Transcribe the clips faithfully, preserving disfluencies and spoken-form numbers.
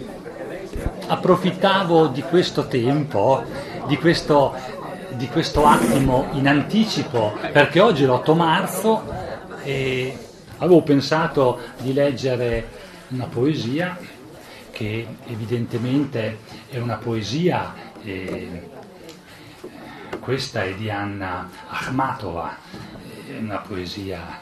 approfittavo di questo tempo, di questo, di questo attimo in anticipo, perché oggi è l'otto marzo e avevo pensato di leggere una poesia che evidentemente è una poesia, eh, questa è di Anna Akhmatova, è una poesia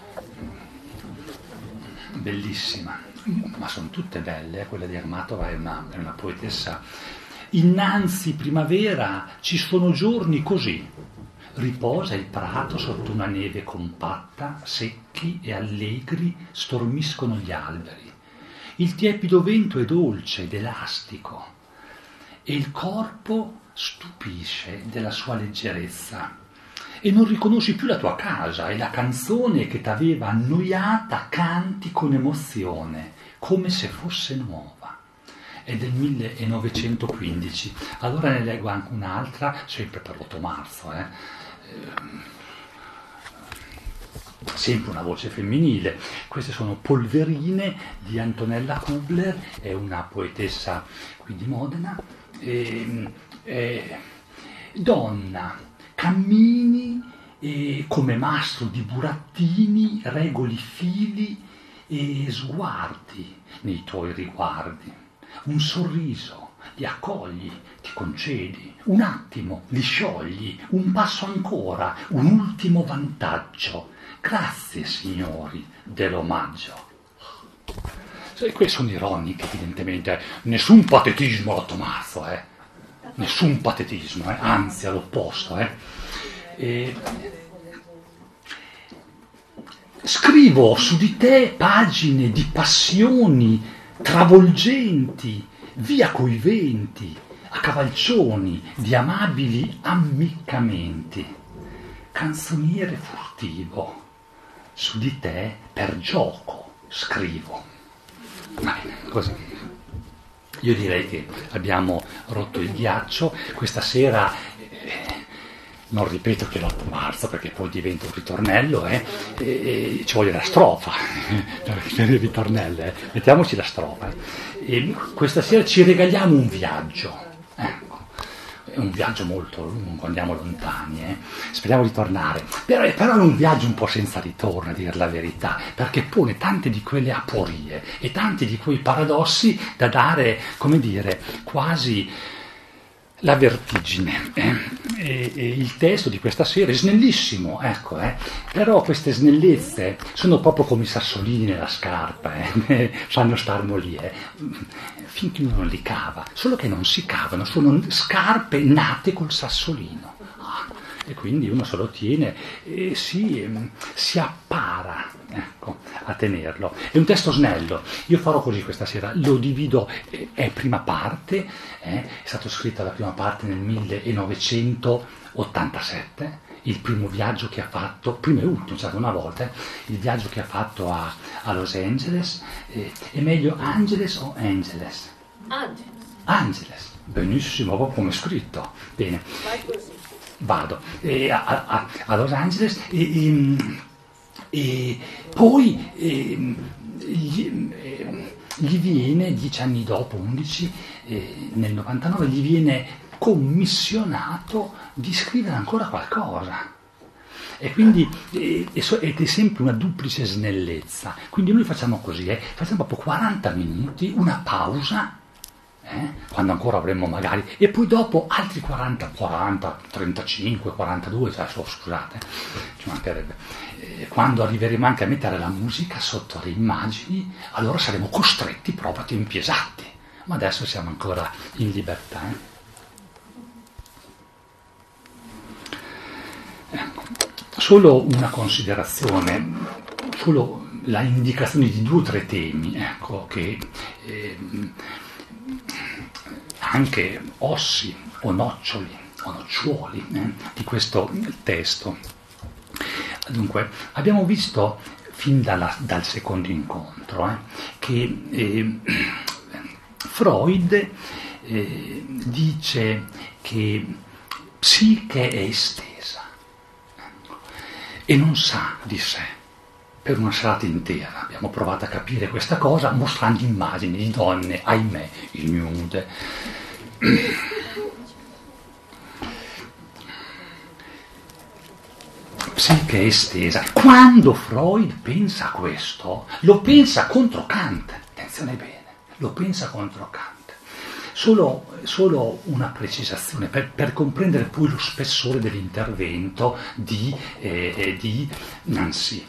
bellissima, ma sono tutte belle, quella di Akhmatova è una, è una poetessa. Innanzi primavera ci sono giorni così, riposa il prato sotto una neve compatta, secchi e allegri stormiscono gli alberi. Il tiepido vento è dolce ed elastico e il corpo stupisce della sua leggerezza. E non riconosci più la tua casa e la canzone che t'aveva annoiata canti con emozione, come se fosse nuova. È del millenovecentoquindici. Allora ne leggo anche un'altra, sempre per l'otto marzo, eh. Sempre una voce femminile. Queste sono Polverine di Antonella Kubler, è una poetessa qui di Modena. E, e, donna, cammini e come mastro di burattini, regoli fili e sguardi nei tuoi riguardi. Un sorriso, li accogli, ti concedi, un attimo, li sciogli, un passo ancora, un ultimo vantaggio. Grazie, signori, dell'omaggio. E queste sono ironiche, evidentemente, nessun patetismo l'otto marzo, eh. Nessun patetismo, eh? Anzi all'opposto. Eh? E... Scrivo su di te pagine di passioni travolgenti, via coi venti, a cavalcioni di amabili ammiccamenti. Canzoniere furtivo, su di te per gioco scrivo. Va bene, così. Io direi che abbiamo rotto il ghiaccio. Questa sera, eh, non ripeto che è l'otto marzo perché poi diventa un ritornello, eh, e, e ci vuole la strofa per, per il ritornello, eh. Mettiamoci la strofa. Eh. E questa sera ci regaliamo un viaggio. Ecco. È un viaggio molto lungo, andiamo lontani, eh. Speriamo di tornare. Però, però è un viaggio un po' senza ritorno, a dire la verità, perché pone tante di quelle aporie e tanti di quei paradossi da dare, come dire, quasi la vertigine. Eh. E, e il testo di questa sera è snellissimo, ecco, eh. Però queste snellezze sono proprio come i sassolini nella scarpa, eh. Sanno starmo lì, eh. Finché uno non li cava, solo che non si cavano, sono scarpe nate col sassolino. Ah, e quindi uno se lo tiene e si, si appara, ecco, a tenerlo. È un testo snello, io farò così questa sera, lo divido, è prima parte, eh, è stato scritto la prima parte nel millenovecentottantasette, il primo viaggio che ha fatto, primo e ultimo, cioè una volta, il viaggio che ha fatto a, a Los Angeles, eh, è meglio Angeles o Angeles? Angeles. Angeles, benissimo, proprio come è scritto, bene. Vai così. Vado eh, a, a, a Los Angeles e, e, e poi e, gli, e, gli viene, dieci anni dopo, undici, eh, nel novantanove, gli viene commissionato di scrivere ancora qualcosa. E quindi eh, ed è sempre una duplice snellezza. Quindi noi facciamo così, eh, facciamo proprio quaranta minuti, una pausa, eh, quando ancora avremmo magari, e poi dopo altri quaranta, quaranta, trentacinque, quarantadue, cioè, oh, scusate, ci mancherebbe. Eh, quando arriveremo anche a mettere la musica sotto le immagini, allora saremo costretti proprio a tempi esatti. Ma adesso siamo ancora in libertà. Eh. Ecco. Solo una considerazione, solo la indicazione di due o tre temi, ecco, che eh, anche ossi o noccioli o nocciuoli eh, di questo testo. Dunque, abbiamo visto fin dalla, dal secondo incontro eh, che eh, Freud eh, dice che psiche è estesa e non sa di sé, per una serata intera abbiamo provato a capire questa cosa mostrando immagini di donne, ahimè, ignude. Psiche estesa. Quando Freud pensa a questo, lo pensa contro Kant. Attenzione bene, lo pensa contro Kant. Solo, solo una precisazione per, per comprendere poi lo spessore dell'intervento di, eh, di Nancy.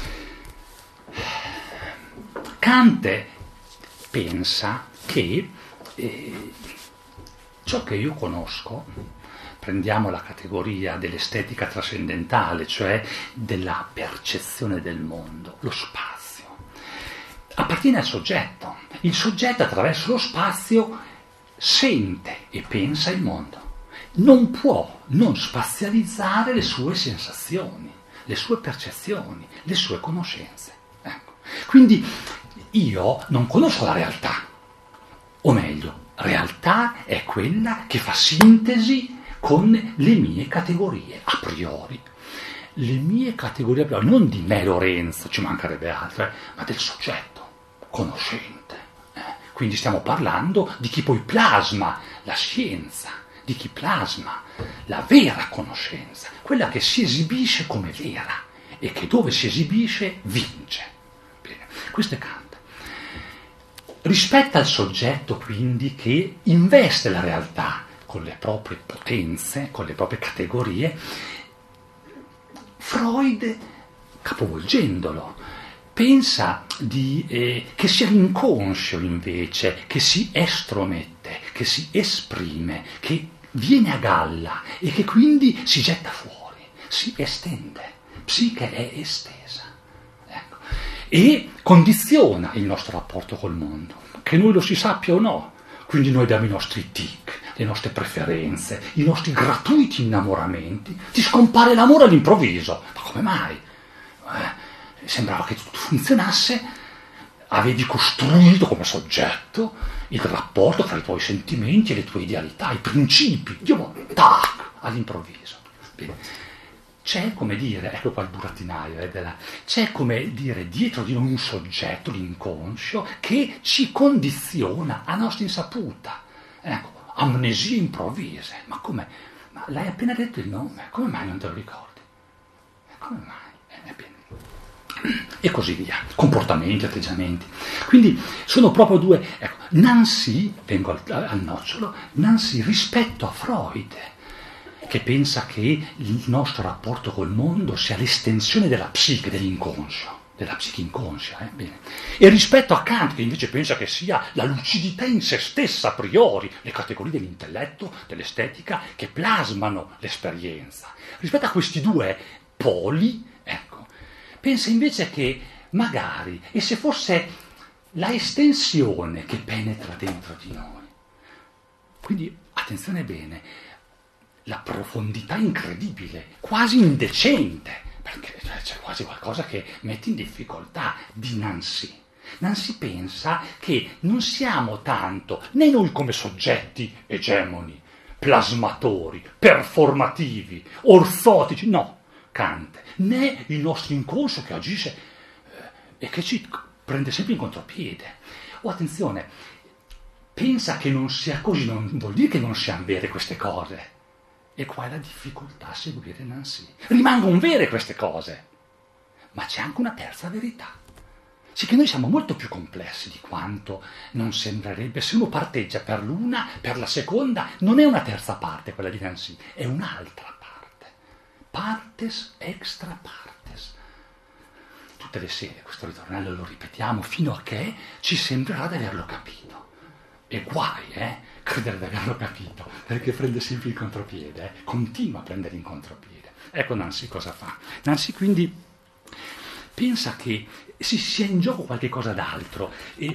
Kant pensa che eh, ciò che io conosco, prendiamo la categoria dell'estetica trascendentale, cioè della percezione del mondo, lo spazio, appartiene al soggetto. Il soggetto attraverso lo spazio sente e pensa il mondo. Non può non spazializzare le sue sensazioni, le sue percezioni, le sue conoscenze. Ecco. Quindi io non conosco la realtà, o meglio, realtà è quella che fa sintesi con le mie categorie a priori. Le mie categorie a priori, non di me Lorenzo, ci mancherebbe altro, eh, ma del soggetto conoscente. Eh. Quindi stiamo parlando di chi poi plasma la scienza, di chi plasma la vera conoscenza, quella che si esibisce come vera e che dove si esibisce vince. Bene, questo è Kant. Rispetto al soggetto quindi che investe la realtà con le proprie potenze, con le proprie categorie, Freud, capovolgendolo, pensa di, eh, che sia l'inconscio invece che si estromette, che si esprime, che viene a galla e che quindi si getta fuori, si estende. Psiche è estesa. Ecco. E condiziona il nostro rapporto col mondo, che noi lo si sappia o no. Quindi noi abbiamo i nostri tic, le nostre preferenze, i nostri gratuiti innamoramenti. Ti scompare l'amore all'improvviso. Ma come mai? Eh, sembrava che tutto funzionasse, avevi costruito come soggetto il rapporto tra i tuoi sentimenti e le tue idealità, i principi. Dio, tac, all'improvviso. Bene. C'è, come dire, ecco qua il burattinaio, eh, della, c'è, come dire, dietro di noi un soggetto, l'inconscio, che ci condiziona a nostra insaputa. Ecco, amnesie improvvise. Ma come? Ma l'hai appena detto il nome, come mai non te lo ricordi? Come mai? Eh, bene. E così via, comportamenti, atteggiamenti. Quindi sono proprio due. Ecco, Nancy, vengo al, al nocciolo, Nancy rispetto a Freud, che pensa che il nostro rapporto col mondo sia l'estensione della psiche, dell'inconscio, della psiche inconscia. Eh? Bene. E rispetto a Kant, che invece pensa che sia la lucidità in se stessa a priori, le categorie dell'intelletto, dell'estetica, che plasmano l'esperienza. Rispetto a questi due poli, ecco, pensa invece che magari, e se fosse la estensione che penetra dentro di noi. Quindi, attenzione bene, la profondità incredibile, quasi indecente, perché c'è quasi qualcosa che mette in difficoltà di Nancy. Nancy pensa che non siamo tanto, né noi come soggetti egemoni, plasmatori, performativi, orzotici, no, Kant, né il nostro inconscio che agisce eh, e che ci prende sempre in contropiede. Oh, attenzione, pensa che non sia così, non vuol dire che non siano vere queste cose. E qua è la difficoltà a seguire Nancy. Rimangono vere queste cose, ma c'è anche una terza verità. Sì che noi siamo molto più complessi di quanto non sembrerebbe. Se uno parteggia per l'una, per la seconda, non è una terza parte quella di Nancy, è un'altra parte. Partes extra partes. Tutte le sere questo ritornello lo ripetiamo fino a che ci sembrerà di averlo capito. E guai, eh? Credere di averlo capito, perché prende sempre il contropiede, eh? Continua a prendere in contropiede. Ecco Nancy cosa fa. Nancy quindi pensa che si sia in gioco qualche cosa d'altro. E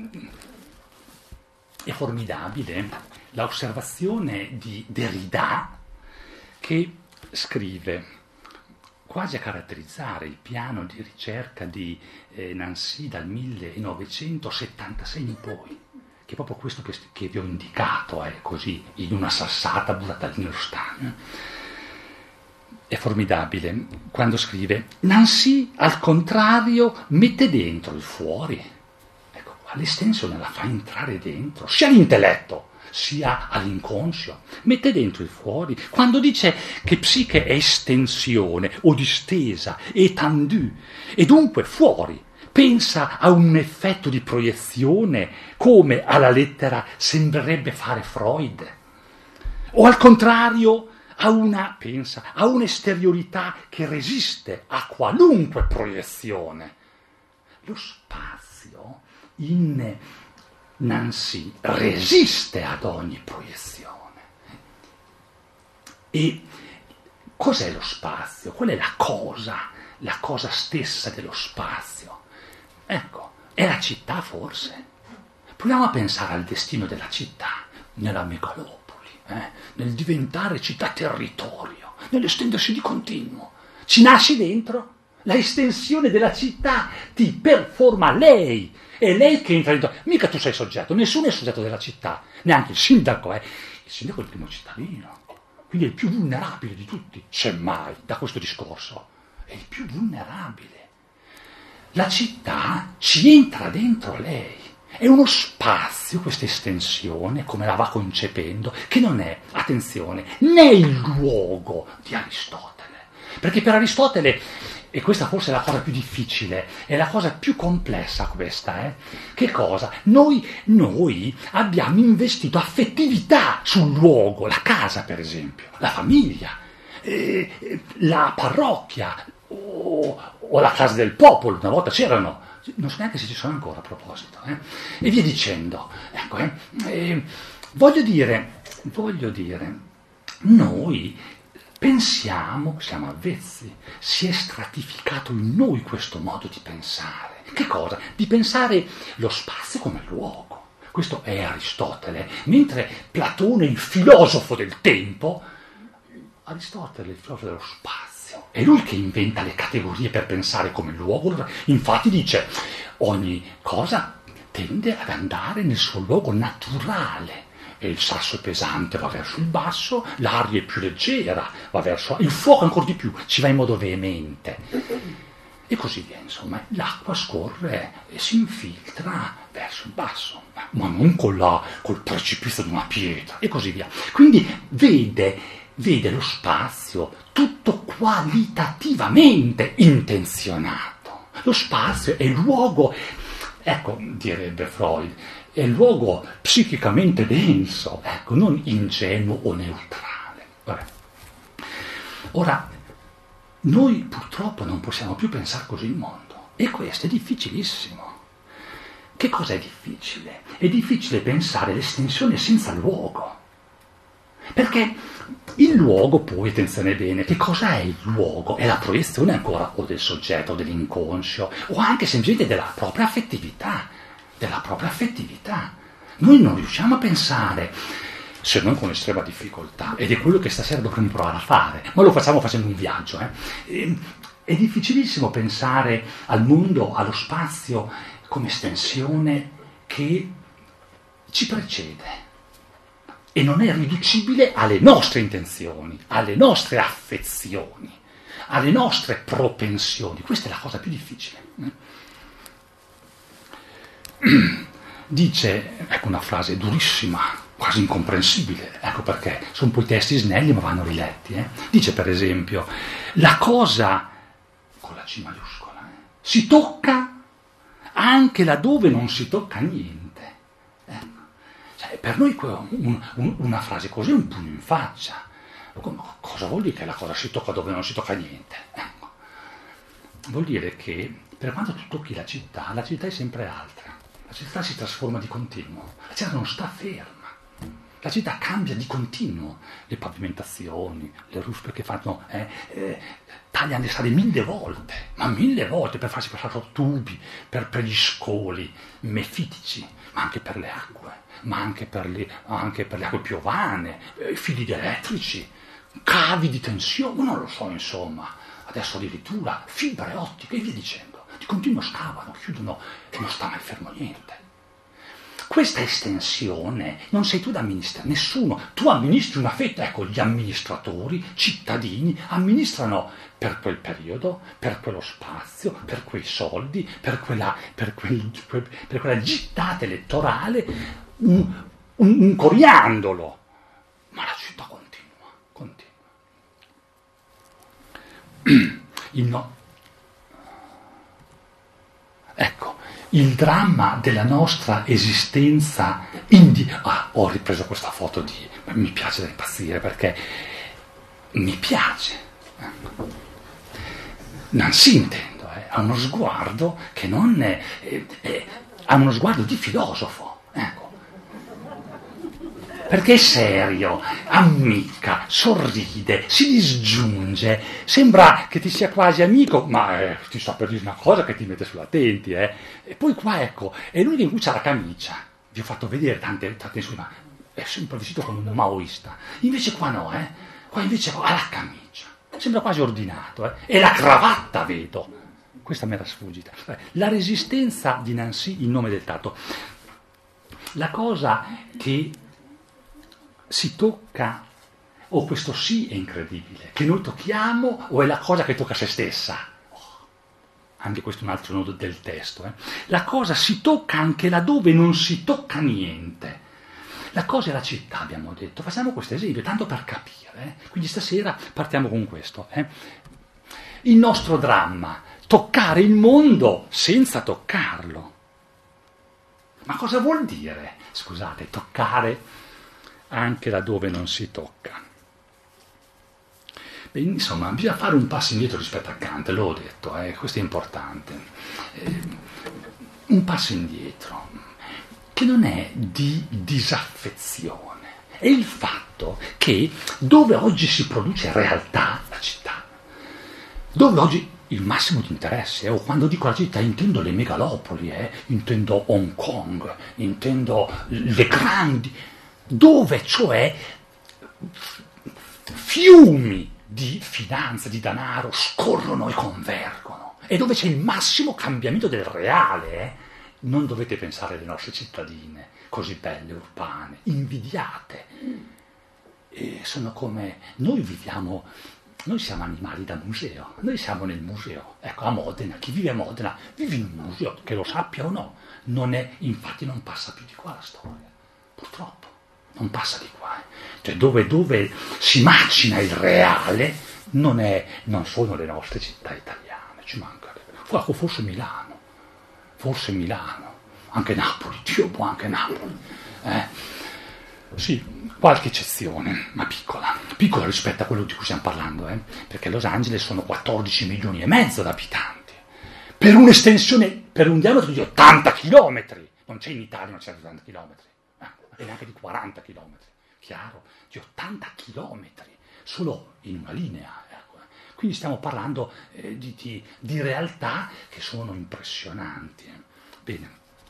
è formidabile l'osservazione di Derrida, che scrive, quasi a caratterizzare il piano di ricerca di eh, Nancy dal millenovecentosettantasei in poi, che è proprio questo che, che vi ho indicato, eh, così, in una sassata buttata nello stagno. è formidabile quando scrive: Nancy, al contrario, mette dentro il fuori. Ecco, l'estensione la fa entrare dentro, sia all'intelletto, sia all'inconscio. Mette dentro il fuori. Quando dice che psiche è estensione o distesa, étendue, e dunque fuori, pensa a un effetto di proiezione come alla lettera sembrerebbe fare Freud. O al contrario, a una, pensa, a un'esteriorità che resiste a qualunque proiezione. Lo spazio in Nancy resiste ad ogni proiezione. E cos'è lo spazio? Qual è la cosa, la cosa stessa dello spazio? Ecco, è la città forse? Proviamo a pensare al destino della città, nella megalopoli, eh? nel diventare città-territorio, nell'estendersi di continuo. Ci nasci dentro? La estensione della città ti performa lei, è lei che entra dentro. Mica tu sei soggetto, nessuno è soggetto della città, neanche il sindaco è. Il sindaco è il primo cittadino, quindi è il più vulnerabile di tutti, semmai, da questo discorso. È il più vulnerabile. La città ci entra dentro lei. È uno spazio, questa estensione, come la va concependo, che non è, attenzione, né il luogo di Aristotele. Perché per Aristotele, e questa forse è la cosa più difficile, è la cosa più complessa questa, eh? Che cosa? Noi, noi abbiamo investito affettività sul luogo, la casa per esempio, la famiglia, eh, la parrocchia, o, o la casa del popolo, una volta c'erano, non so neanche se ci sono ancora a proposito, eh? E via dicendo. Ecco, eh? Eh, voglio dire, voglio dire, noi pensiamo, siamo avvezzi, si è stratificato in noi questo modo di pensare. Che cosa? Di pensare lo spazio come luogo. Questo è Aristotele, mentre Platone, il filosofo del tempo, Aristotele, il filosofo dello spazio. È lui che inventa le categorie per pensare come luogo. Infatti dice, ogni cosa tende ad andare nel suo luogo naturale. E il sasso è pesante, va verso il basso, l'aria è più leggera, va verso il fuoco ancora di più, ci va in modo veemente. E così via, insomma, l'acqua scorre e si infiltra verso il basso, ma non con la, col precipizio di una pietra, e così via. Quindi vede, vede lo spazio tutto qualitativamente intenzionato. Lo spazio è il luogo, ecco, direbbe Freud, è il luogo psichicamente denso, ecco, non ingenuo o neutrale. Vabbè. Ora, noi purtroppo non possiamo più pensare così il mondo, e questo è difficilissimo. Che cosa è difficile? È difficile pensare l'estensione senza luogo, perché il luogo, poi, attenzione bene, che cosa è il luogo? È la proiezione ancora o del soggetto, o dell'inconscio, o anche semplicemente della propria affettività, della propria affettività. Noi non riusciamo a pensare, se non con estrema difficoltà, ed è quello che stasera dovremmo provare a fare, ma lo facciamo facendo un viaggio. Eh. È difficilissimo pensare al mondo, allo spazio, come estensione che ci precede. E non è riducibile alle nostre intenzioni, alle nostre affezioni, alle nostre propensioni. Questa è la cosa più difficile. Dice, ecco una frase durissima, quasi incomprensibile, ecco perché sono poi testi snelli ma vanno riletti. Eh? Dice per esempio, la cosa, con la C maiuscola, eh, si tocca anche laddove non si tocca niente. Per noi un, un, una frase così è un pugno in faccia. Cosa vuol dire che la cosa si tocca dove non si tocca niente? Ecco. Vuol dire che per quanto tu tocchi la città, la città è sempre altra. La città si trasforma di continuo. La città non sta ferma. La città cambia di continuo. Le pavimentazioni, le ruspe che fanno, eh, eh, tagliano le strade mille volte, ma mille volte per farsi passare tubi, per, per gli scoli mefitici, ma anche per le acque. ma anche per, le, anche per le acque piovane, eh, fili elettrici, cavi di tensione, non lo so, insomma, adesso addirittura fibre ottiche e via dicendo, di continuo scavano, chiudono e non sta mai fermo niente. questa estensione non sei tu ad amministrare, nessuno. Tu amministri una fetta, ecco, gli amministratori, cittadini, amministrano per quel periodo, per quello spazio, per quei soldi, per quella, per quel, per quella gittata elettorale, un, un, un coriandolo. Ma la città continua, continua. Il no. Ecco, il dramma della nostra esistenza indi- ah, ho ripreso questa foto di... mi piace da impazzire perché mi piace. Ecco. Nancy intendo, eh, ha uno sguardo che non è, è, è... ha uno sguardo di filosofo, ecco. Perché è serio, ammicca, sorride, si disgiunge, sembra che ti sia quasi amico, ma eh, ti sto per dire una cosa che ti mette sulla denti, eh. E poi qua, ecco, è l'unico in cui c'ha la camicia. Vi ho fatto vedere tante, tante sue, ma è sempre vestito come un maoista. Invece qua no, eh. Qua invece ha la camicia. Sembra quasi ordinato, eh. E la cravatta, vedo. Questa mi era sfuggita. La resistenza di Nancy in nome del tatto. La cosa che si tocca, o oh, questo sì è incredibile, che noi tocchiamo o è la cosa che tocca a se stessa? Oh, anche questo è un altro nodo del testo. Eh. La cosa si tocca anche laddove non si tocca niente. La cosa è la città, abbiamo detto. Facciamo questo esempio, tanto per capire. Eh. Quindi stasera partiamo con questo. Eh. Il nostro dramma, toccare il mondo senza toccarlo. Ma cosa vuol dire? Scusate, toccare anche laddove non si tocca. Beh, insomma, bisogna fare un passo indietro rispetto a Kant, l'ho detto, eh, questo è importante. Eh, un passo indietro, che non è di disaffezione, è il fatto che dove oggi si produce realtà, la città, dove oggi il massimo di interesse, o oh, quando dico la città intendo le megalopoli, eh, intendo Hong Kong, intendo le grandi, dove cioè fiumi di finanza, di denaro scorrono e convergono, e dove c'è il massimo cambiamento del reale. Eh? Non dovete pensare alle nostre cittadine così belle, urbane, invidiate. E sono come noi viviamo, noi siamo animali da museo, noi siamo nel museo. Ecco, a Modena, chi vive a Modena vive in un museo, che lo sappia o no, non è, infatti non passa più di qua la storia, purtroppo. Non passa di qua, eh. Cioè dove, dove si macina il reale non, è, non sono le nostre città italiane, ci manca. Forse Milano, forse Milano, anche Napoli, Dio buono, anche Napoli. Eh. Sì, qualche eccezione, ma piccola, piccola rispetto a quello di cui stiamo parlando, eh. Perché Los Angeles sono quattordici milioni e mezzo di abitanti, per un'estensione, per un diametro di ottanta chilometri, non c'è in Italia, non c'è ottanta chilometri. E neanche di quaranta chilometri, chiaro, di ottanta chilometri, solo in una linea. Ecco. Quindi stiamo parlando eh, di, di, di realtà che sono impressionanti. Bene.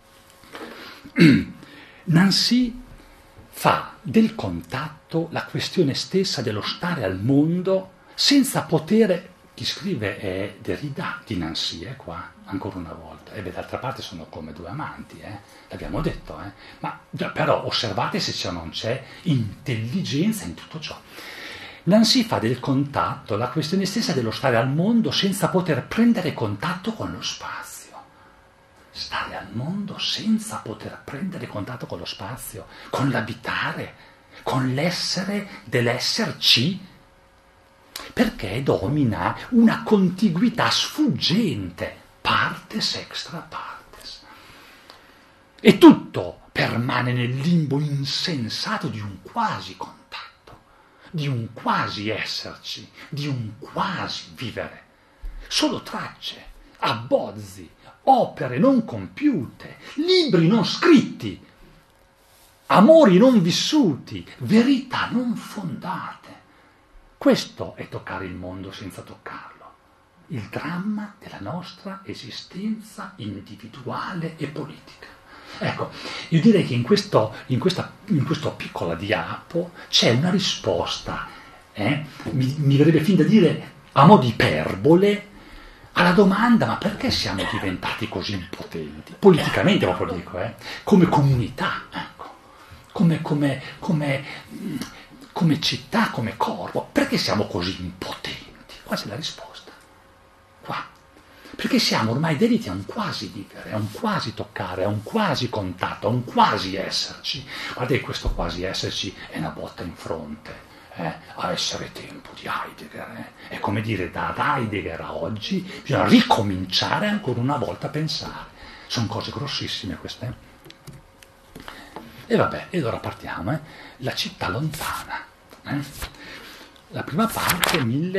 Nancy fa del contatto la questione stessa dello stare al mondo senza poter... Chi scrive è Derrida di Nancy, eh, qua, ancora una volta. E beh, d'altra parte sono come due amanti, eh, l'abbiamo detto, eh. Ma già, però osservate se c'è o non c'è intelligenza in tutto ciò. Nancy fa del contatto la questione stessa dello stare al mondo senza poter prendere contatto con lo spazio. Stare al mondo senza poter prendere contatto con lo spazio, con l'abitare, con l'essere dell'esserci, perché domina una contiguità sfuggente, partes extra partes. E tutto permane nel limbo insensato di un quasi contatto, di un quasi esserci, di un quasi vivere. Solo tracce, abbozzi, opere non compiute, libri non scritti, amori non vissuti, verità non fondate. Questo è toccare il mondo senza toccarlo, il dramma della nostra esistenza individuale e politica. Ecco, io direi che in, questo, in, questa, in questo piccola diapo c'è una risposta, eh? mi, mi verrebbe fin da dire a mo' di iperbole, alla domanda ma perché siamo diventati così impotenti? Politicamente proprio dico, eh? Come comunità, ecco, come, come, come, come città, come corpo, perché siamo così impotenti? Qua c'è la risposta, qua. Perché siamo ormai dediti a un quasi vivere, a un quasi toccare, a un quasi contatto, a un quasi esserci. Guardate, questo quasi esserci è una botta in fronte. Eh, a essere tempo di Heidegger, eh. È come dire da Heidegger a oggi bisogna ricominciare ancora una volta a pensare. Sono cose grossissime queste. E vabbè, e allora partiamo, eh. La città lontana, eh. La prima parte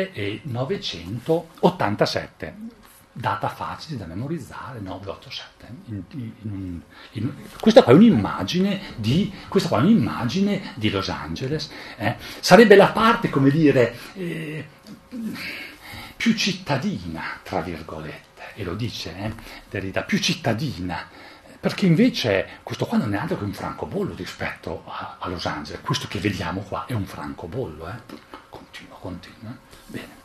millenovecentottantasette, data facile da memorizzare, nove otto sette. In, in, in, in, questa qua è un'immagine di, questa qua è un'immagine di Los Angeles. Eh. Sarebbe la parte, come dire, eh, più cittadina, tra virgolette, e lo dice eh, Derrida, più cittadina, perché invece questo qua non è altro che un francobollo rispetto a, a Los Angeles. Questo che vediamo qua è un francobollo. Eh. Continua, continua. Bene.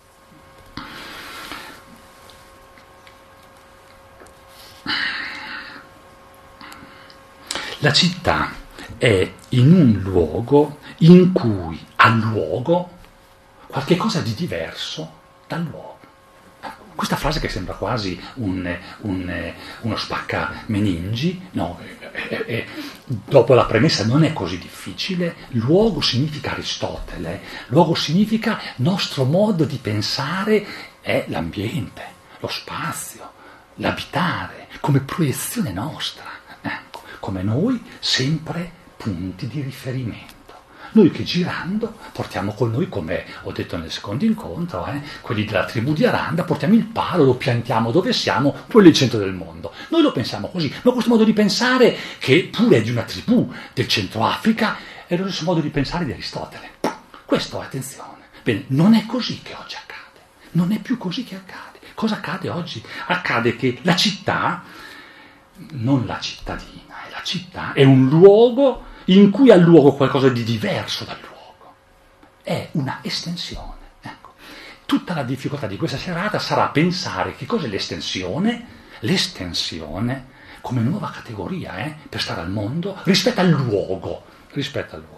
La città è in un luogo in cui ha luogo qualche cosa di diverso dal luogo. Questa frase che sembra quasi un, un, uno spacca meningi, no, è, è, dopo la premessa non è così difficile. Luogo significa Aristotele, luogo significa nostro modo di pensare è l'ambiente, lo spazio, l'abitare, come proiezione nostra, ecco, come noi sempre punti di riferimento. Noi che girando portiamo con noi, come ho detto nel secondo incontro, eh, quelli della tribù di Aranda, portiamo il palo, lo piantiamo dove siamo, quello è il centro del mondo. Noi lo pensiamo così, ma questo modo di pensare, che pure è di una tribù del centro Africa, è lo stesso modo di pensare di Aristotele. Questo, attenzione, bene, non è così che oggi accade, non è più così che accade. Cosa accade oggi? Accade che la città, non la cittadina, è la città, è un luogo in cui ha luogo qualcosa di diverso dal luogo. È una estensione. Ecco. Tutta la difficoltà di questa serata sarà pensare che cos'è l'estensione, l'estensione come nuova categoria eh, per stare al mondo rispetto al luogo, rispetto al luogo.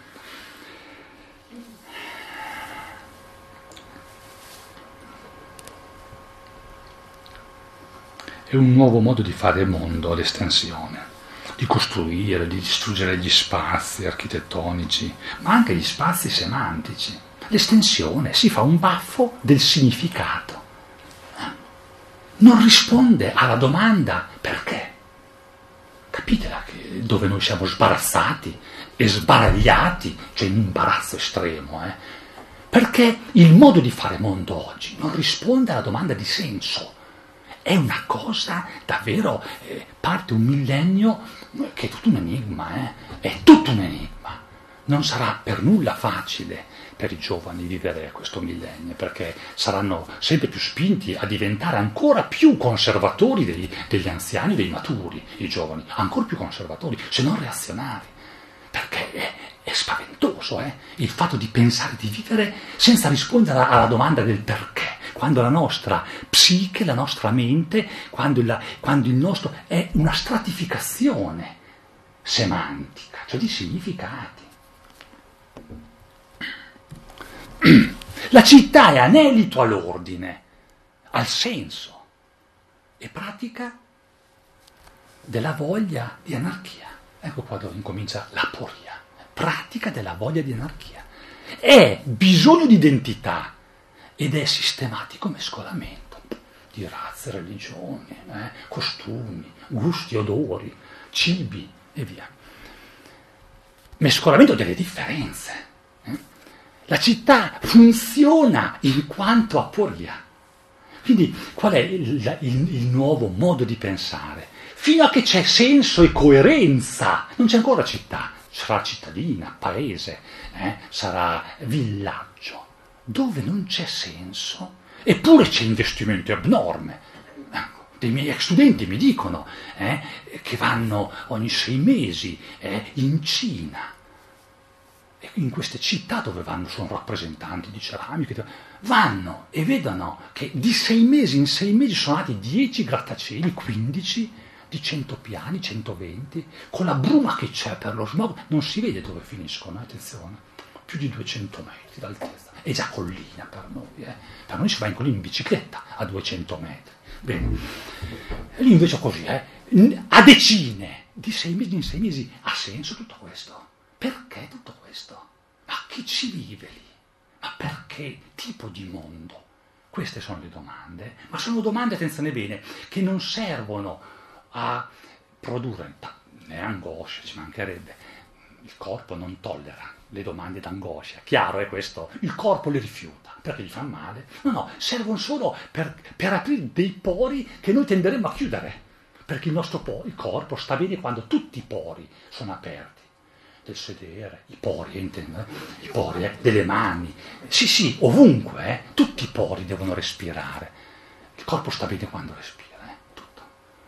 È un nuovo modo di fare il mondo, l'estensione, di costruire, di distruggere gli spazi architettonici, ma anche gli spazi semantici. L'estensione si fa un baffo del significato. Non risponde alla domanda perché. Capitela che dove noi siamo sbarazzati e sbaragliati, c'è un imbarazzo estremo, eh? Perché il modo di fare mondo oggi non risponde alla domanda di senso. È una cosa davvero, eh, parte un millennio che è tutto un enigma, eh? È tutto un enigma. Non sarà per nulla facile per i giovani vivere questo millennio, perché saranno sempre più spinti a diventare ancora più conservatori degli, degli anziani, dei maturi, i giovani, ancora più conservatori, se non reazionari, perché è, è spaventoso eh? Il fatto di pensare di vivere senza rispondere alla, alla domanda del perché. Quando la nostra psiche, la nostra mente, quando il, quando il nostro è una stratificazione semantica, cioè di significati. La città è anelito all'ordine, al senso, e pratica della voglia di anarchia. Ecco qua dove incomincia l'aporia, pratica della voglia di anarchia. È bisogno di identità. Ed è sistematico mescolamento di razze, religioni, eh, costumi, gusti, odori, cibi e via. Mescolamento delle differenze. Eh. La città funziona in quanto aporia. Quindi qual è il, il, il nuovo modo di pensare? Fino a che c'è senso e coerenza, non c'è ancora città, sarà cittadina, paese, eh, sarà villaggio. Dove non c'è senso, eppure c'è investimento abnorme. Ecco, dei miei ex studenti mi dicono eh, che vanno ogni sei mesi eh, in Cina e in queste città dove vanno, sono rappresentanti di ceramica, vanno e vedono che di sei mesi in sei mesi sono nati dieci grattacieli, quindici, di cento piani, centoventi, con la bruma che c'è per lo smog, non si vede dove finiscono, attenzione, più di duecento metri d'altezza, è già collina per noi, eh? Per noi si va in collina in bicicletta a duecento metri, bene, e lì invece così, eh? A decine, di sei mesi in sei mesi, ha senso tutto questo? Perché tutto questo? Ma chi ci vive lì? Ma perché tipo di mondo? Queste sono le domande, ma sono domande, attenzione bene, che non servono a produrre né angoscia, ci mancherebbe. Il corpo non tollera le domande d'angoscia, chiaro è questo? Il corpo le rifiuta, perché gli fa male. No, no, servono solo per, per aprire dei pori che noi tenderemo a chiudere, perché il nostro po- il corpo sta bene quando tutti i pori sono aperti. Del sedere, i pori, eh, intendo, eh? I pori eh? delle mani, sì sì, ovunque, eh? Tutti i pori devono respirare, il corpo sta bene quando respira, eh? Tutto.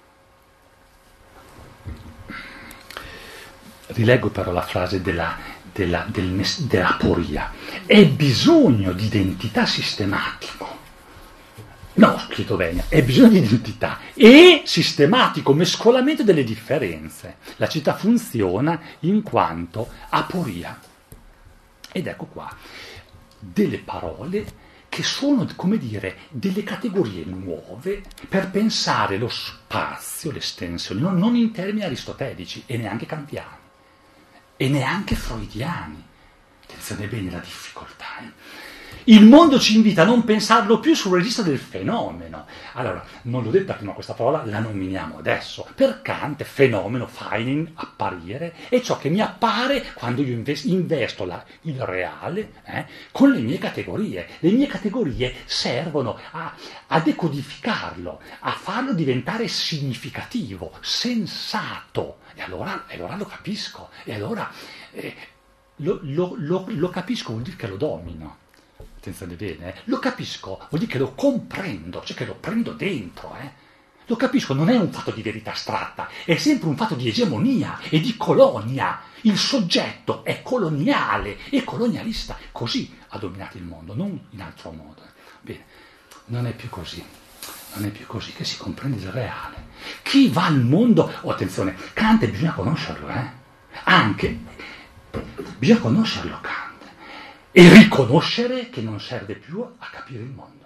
Rileggo però la frase della, della, del, della poria, è bisogno di identità sistematico, no, scritto bene, è bisogno di identità e sistematico mescolamento delle differenze. La città funziona in quanto aporia. Ed ecco qua delle parole che sono, come dire, delle categorie nuove per pensare lo spazio, l'estensione, non, non in termini aristotelici e neanche kantiani e neanche freudiani. Attenzione bene la difficoltà, eh? Il mondo ci invita a non pensarlo più sul registro del fenomeno. Allora, non l'ho detto prima, questa parola la nominiamo adesso. Per Kant, fenomeno, feinen, apparire, è ciò che mi appare quando io invest- investo la, il reale eh, con le mie categorie. Le mie categorie servono a, a decodificarlo, a farlo diventare significativo, sensato. E allora, e allora lo capisco. E allora eh, lo, lo, lo, lo capisco vuol dire che lo domino. Attenzione bene, eh? Lo capisco, vuol dire che lo comprendo, cioè che lo prendo dentro, eh? Lo capisco, non è un fatto di verità astratta, è sempre un fatto di egemonia e di colonia. Il soggetto è coloniale e colonialista, così ha dominato il mondo, non in altro modo. Bene, non è più così, non è più così che si comprende il reale. Chi va al mondo, oh, attenzione, Kant bisogna conoscerlo, eh? Anche, bisogna conoscerlo Kant. E riconoscere che non serve più a capire il mondo.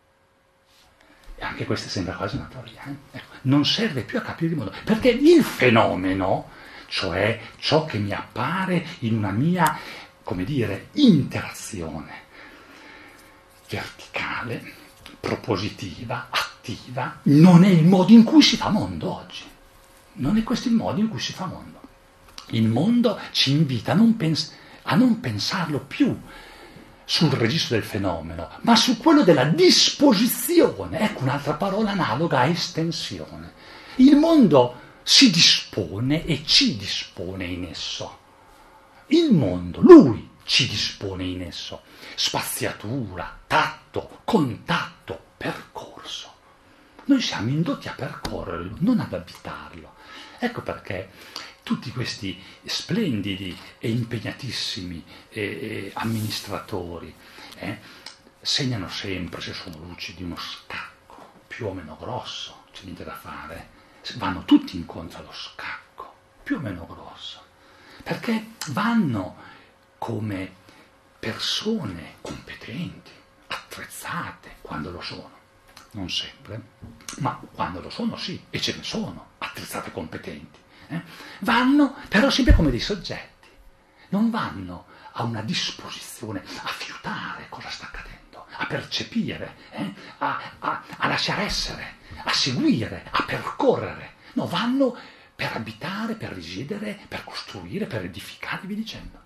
E anche questa sembra quasi una teoria. Eh? Ecco, non serve più a capire il mondo, perché il fenomeno, cioè ciò che mi appare in una mia, come dire, interazione verticale, propositiva, attiva, non è il modo in cui si fa mondo oggi. Non è questo il modo in cui si fa mondo. Il mondo ci invita a non pensare a non pensarlo più sul registro del fenomeno, ma su quello della disposizione. Ecco un'altra parola analoga a estensione. Il mondo si dispone e ci dispone in esso. Il mondo, lui ci dispone in esso. Spaziatura, tatto, contatto, percorso. Noi siamo indotti a percorrerlo, non ad abitarlo. Ecco perché tutti questi splendidi e impegnatissimi eh, eh, amministratori eh, segnano sempre, se sono lucidi, uno scacco più o meno grosso, c'è niente da fare, vanno tutti incontro allo scacco, più o meno grosso, perché vanno come persone competenti, attrezzate, quando lo sono. Non sempre, ma quando lo sono sì, e ce ne sono, attrezzate e competenti. Eh? Vanno però sempre come dei soggetti, non vanno a una disposizione, a fiutare cosa sta accadendo, a percepire, eh? a, a, a lasciare essere, a seguire, a percorrere. No, vanno per abitare, per risiedere, per costruire, per edificare, vi dicendo.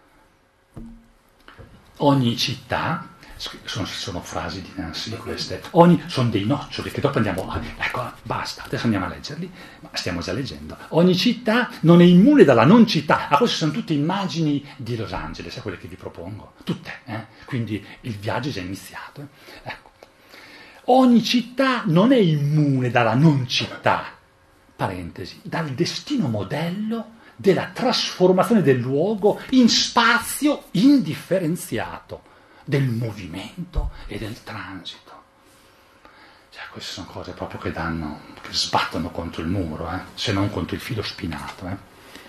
Ogni città, sono, sono frasi di Nancy queste, ogni, sono dei noccioli che dopo andiamo a, ecco, basta, adesso andiamo a leggerli, ma stiamo già leggendo. Ogni città non è immune dalla non città. Ah, queste sono tutte immagini di Los Angeles, è quelle che vi propongo, tutte, eh? Quindi il viaggio è già iniziato. Eh? Ecco. Ogni città non è immune dalla non città, parentesi, dal destino modello della trasformazione del luogo in spazio indifferenziato del movimento e del transito. Cioè, queste sono cose proprio che danno, che sbattono contro il muro, eh? Se non contro il filo spinato. Eh?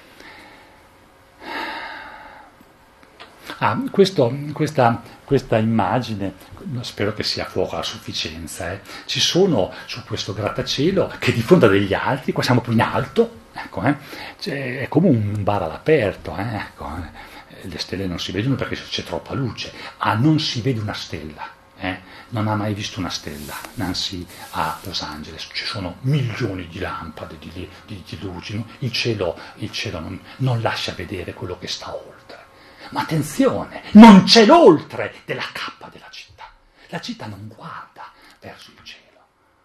Ah, questo, questa, questa immagine, spero che sia a fuoco a sufficienza, eh. Ci sono su questo grattacielo che di fronte a degli altri, qua siamo più in alto, ecco, eh, cioè, è come un bar all'aperto, eh, ecco, eh. Le stelle non si vedono perché c'è troppa luce, ah, non si vede una stella, eh. Non ha mai visto una stella Nancy a Los Angeles, ci sono milioni di lampade, di, di, di luci, no? il cielo, il cielo non, non lascia vedere quello che sta oltre. Ma attenzione, non c'è l'oltre della cappa della città. La città non guarda verso il cielo.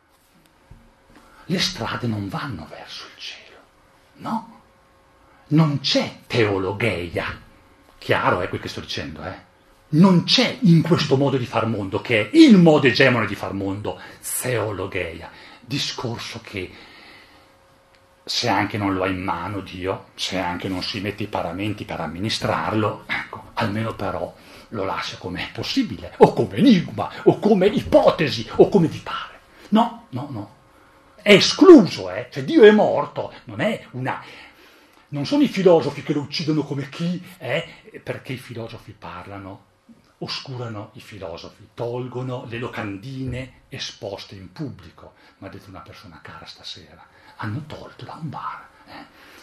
Le strade non vanno verso il cielo, no? Non c'è teologeia. Chiaro è quel che sto dicendo, eh? Non c'è in questo modo di far mondo, che è il modo egemone di far mondo, theologeia. Discorso che se anche non lo ha in mano Dio, se anche non si mette i paramenti per amministrarlo, ecco, almeno però lo lascia come possibile, o come enigma, o come ipotesi, o come vi pare. No, no, no. È escluso, eh? Cioè Dio è morto, non è una... Non sono i filosofi che lo uccidono come chi, eh? Perché i filosofi parlano, oscurano i filosofi, tolgono le locandine esposte in pubblico. Mi ha detto una persona cara stasera. Hanno tolto da un bar. Eh.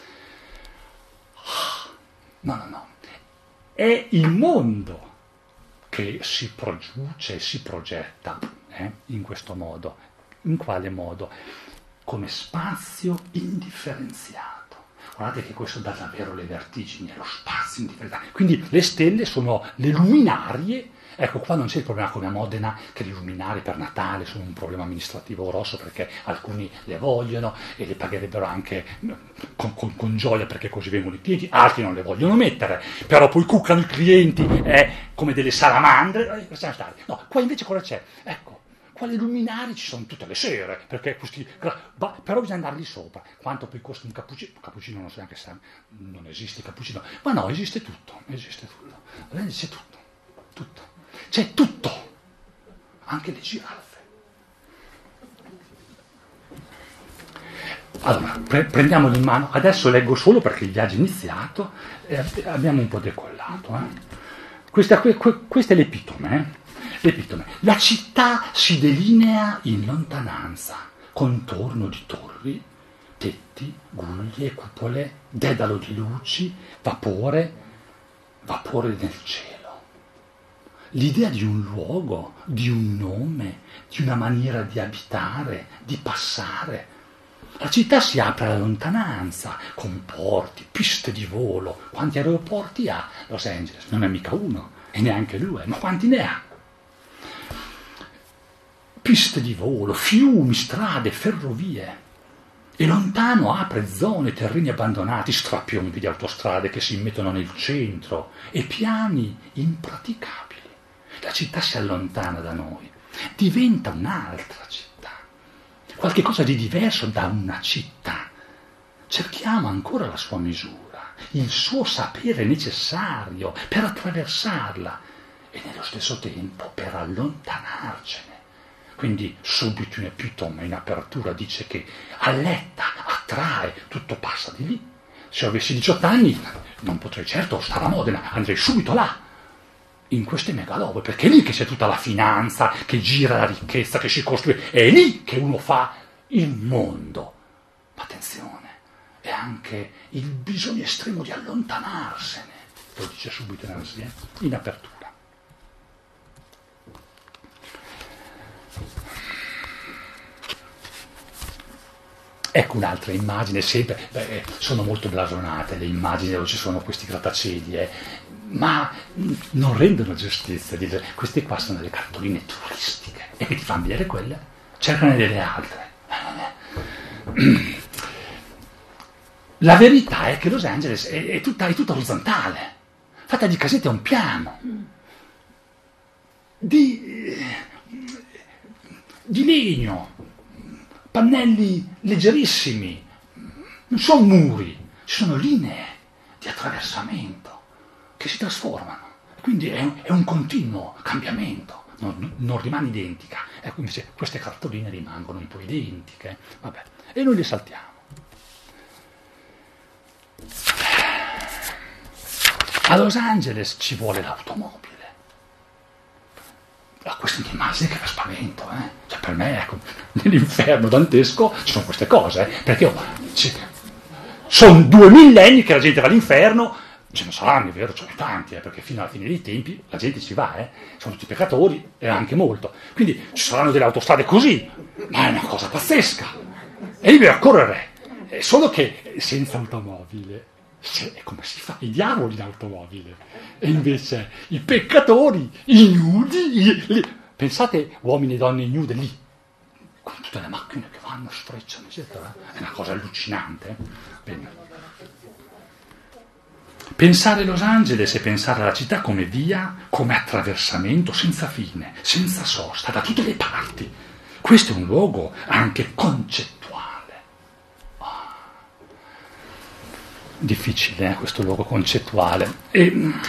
No, no, no. È il mondo che si produce e si progetta eh, in questo modo. In quale modo? Come spazio indifferenziato. Guardate che questo dà davvero le vertigini, è lo spazio indifferenziato. Quindi le stelle sono le luminarie. Ecco, qua non c'è il problema come a Modena, che le luminarie per Natale sono un problema amministrativo grosso perché alcuni le vogliono e le pagherebbero anche con, con, con gioia perché così vengono i clienti, altri non le vogliono mettere, però poi cuccano i clienti eh, come delle salamandre. No, qua invece cosa c'è? Ecco, qua le luminarie ci sono tutte le sere, perché questi, però bisogna andarli sopra. Quanto poi costa un cappuccino? Un cappuccino non so neanche se non esiste il cappuccino, ma no, esiste tutto, esiste tutto, c'è tutto, tutto. C'è tutto, anche le giraffe. Allora, pre- prendiamolo in mano. Adesso leggo solo perché il viaggio è iniziato e abbiamo un po' decollato. Eh. Questa, que- questo è l'epitome, eh. l'epitome. La città si delinea in lontananza, contorno di torri, tetti, guglie, cupole, dedalo di luci, vapore, vapore nel cielo. L'idea di un luogo, di un nome, di una maniera di abitare, di passare. La città si apre alla lontananza, con porti, piste di volo. Quanti aeroporti ha Los Angeles? Non è mica uno, e neanche due, ma quanti ne ha? Piste di volo, fiumi, strade, ferrovie. E lontano apre zone, terreni abbandonati, strapiombi di autostrade che si mettono nel centro e piani impraticabili. La città si allontana da noi, diventa un'altra città, qualche cosa di diverso da una città. Cerchiamo ancora la sua misura, il suo sapere necessario per attraversarla e nello stesso tempo per allontanarcene. Quindi subito in epitome, in apertura, dice che alletta, attrae, tutto passa di lì. Se avessi diciotto anni non potrei certo stare a Modena, andrei subito là. In queste megalopoli, perché è lì che c'è tutta la finanza, che gira la ricchezza, che si costruisce, è lì che uno fa il mondo. Ma attenzione, è anche il bisogno estremo di allontanarsene, lo dice subito Nancy, in apertura. Ecco un'altra immagine, sempre, beh, sono molto blasonate le immagini dove ci sono questi grattacieli, eh, ma non rendono giustizia. Queste qua sono delle cartoline turistiche e che ti fanno vedere quelle, cercane delle altre. La verità è che Los Angeles è, è, tutta, è tutta orizzontale, fatta di casette a un piano, di, di legno, pannelli leggerissimi, non sono muri, ci sono linee, di attraversamento, che si trasformano. Quindi è un, è un continuo cambiamento, non, non rimane identica. Ecco, invece queste cartoline rimangono un po' identiche, vabbè, e noi le saltiamo. A Los Angeles ci vuole l'automobile. Questa è un'immagine che fa spavento, eh? Cioè per me, ecco, nell'inferno dantesco ci sono queste cose, eh? Perché oh, sono due millenni che la gente va all'inferno, ce ne saranno, è vero, ce ne sono tanti, eh? Perché fino alla fine dei tempi la gente ci va, eh? Sono tutti peccatori e anche molto. Quindi ci saranno delle autostrade così, ma è una cosa pazzesca. E io devo correre, eh, solo che senza automobile. E come si fa? I diavoli in automobile. E invece i peccatori, i nudi, i, li, pensate uomini e donne nude lì, con tutte le macchine che vanno, sfrecciano, eccetera. È una cosa allucinante. Bene. Pensare Los Angeles e pensare alla città come via, come attraversamento senza fine, senza sosta, da tutte le parti. Questo è un luogo anche concettuale. Difficile, eh, questo luogo concettuale. E,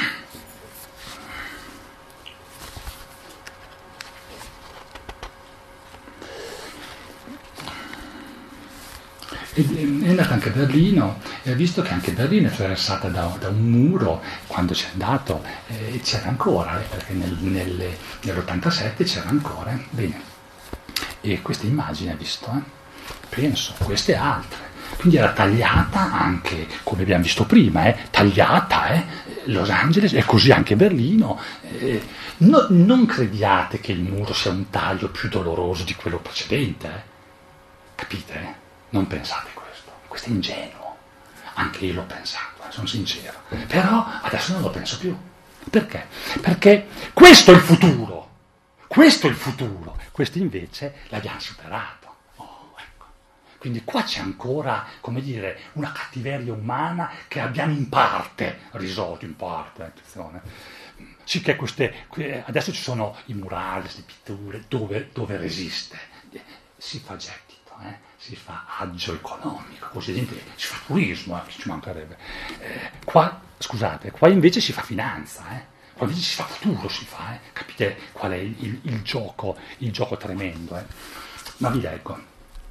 ed è andata anche a Berlino e ha visto che anche Berlino è attraversata da, da un muro. Quando c'è andato eh, c'era ancora, eh, perché nel, nel, nell'ottantasette c'era ancora. Eh. Bene. E questa immagine ha visto, eh? Penso, queste altre. Quindi era tagliata anche, come abbiamo visto prima, eh, tagliata eh, Los Angeles e così anche Berlino. Eh, no, non crediate che il muro sia un taglio più doloroso di quello precedente, eh. Capite? Eh? Non pensate questo, questo è ingenuo. Anche io l'ho pensato, eh, sono sincero. Però adesso non lo penso più. Perché? Perché questo è il futuro. Questo è il futuro. Questo invece l'abbiamo superato. Quindi qua c'è ancora, come dire, una cattiveria umana che abbiamo in parte risolto, in parte, attenzione. Sì che queste, adesso ci sono i murali, le pitture, dove, dove resiste. Si fa gettito, eh? Si fa agio economico, così gente, si fa turismo, eh? Ci mancherebbe. Eh, qua, scusate, qua invece si fa finanza, eh? Qua invece si fa futuro, si fa, eh? Capite qual è il, il, il gioco, il gioco tremendo, eh? Ma vi leggo.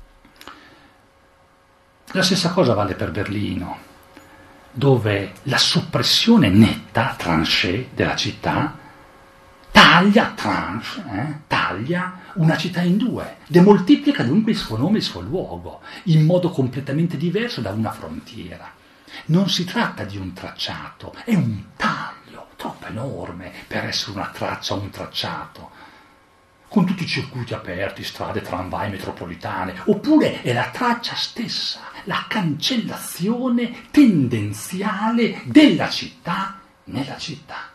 La stessa cosa vale per Berlino, dove la soppressione netta, tranché, della città, taglia, tranche, eh, taglia una città in due, demoltiplica dunque il suo nome e il suo luogo, in modo completamente diverso da una frontiera. Non si tratta di un tracciato, è un taglio troppo enorme per essere una traccia o un tracciato, con tutti i circuiti aperti, strade, tramvai, metropolitane, oppure è la traccia stessa, la cancellazione tendenziale della città nella città.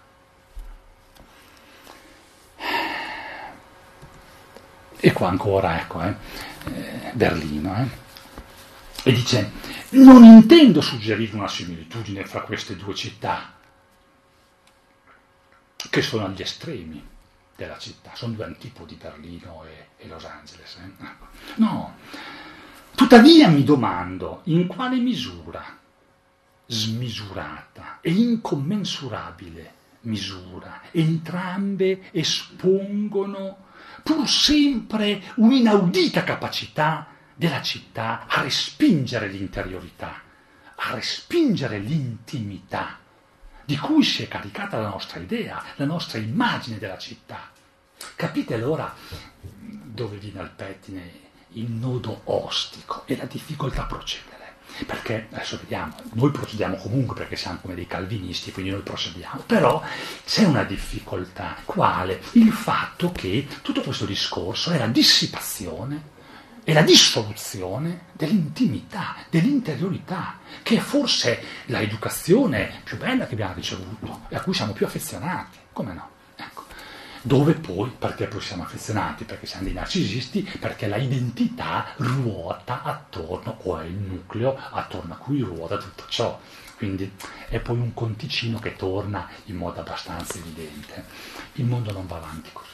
E qua ancora, ecco, eh, eh, Berlino, eh. E dice, non intendo suggerire una similitudine fra queste due città, che sono agli estremi della città, sono due antipodi, Berlino e, e Los Angeles. Eh? No, tuttavia mi domando in quale misura smisurata e incommensurabile misura entrambe espongono pur sempre un'inaudita capacità della città a respingere l'interiorità, a respingere l'intimità, di cui si è caricata la nostra idea, la nostra immagine della città. Capite allora dove viene al pettine il nodo ostico e la difficoltà a procedere? Perché, adesso vediamo, noi procediamo comunque perché siamo come dei calvinisti, quindi noi procediamo, però c'è una difficoltà. Quale? Il fatto che tutto questo discorso è la dissipazione e la dissoluzione dell'intimità, dell'interiorità, che è forse la educazione più bella che abbiamo ricevuto e a cui siamo più affezionati, come no? Ecco. Dove poi, perché poi siamo affezionati? Perché siamo dei narcisisti, perché la identità ruota attorno, o è il nucleo attorno a cui ruota tutto ciò. Quindi è poi un conticino che torna in modo abbastanza evidente. Il mondo non va avanti così.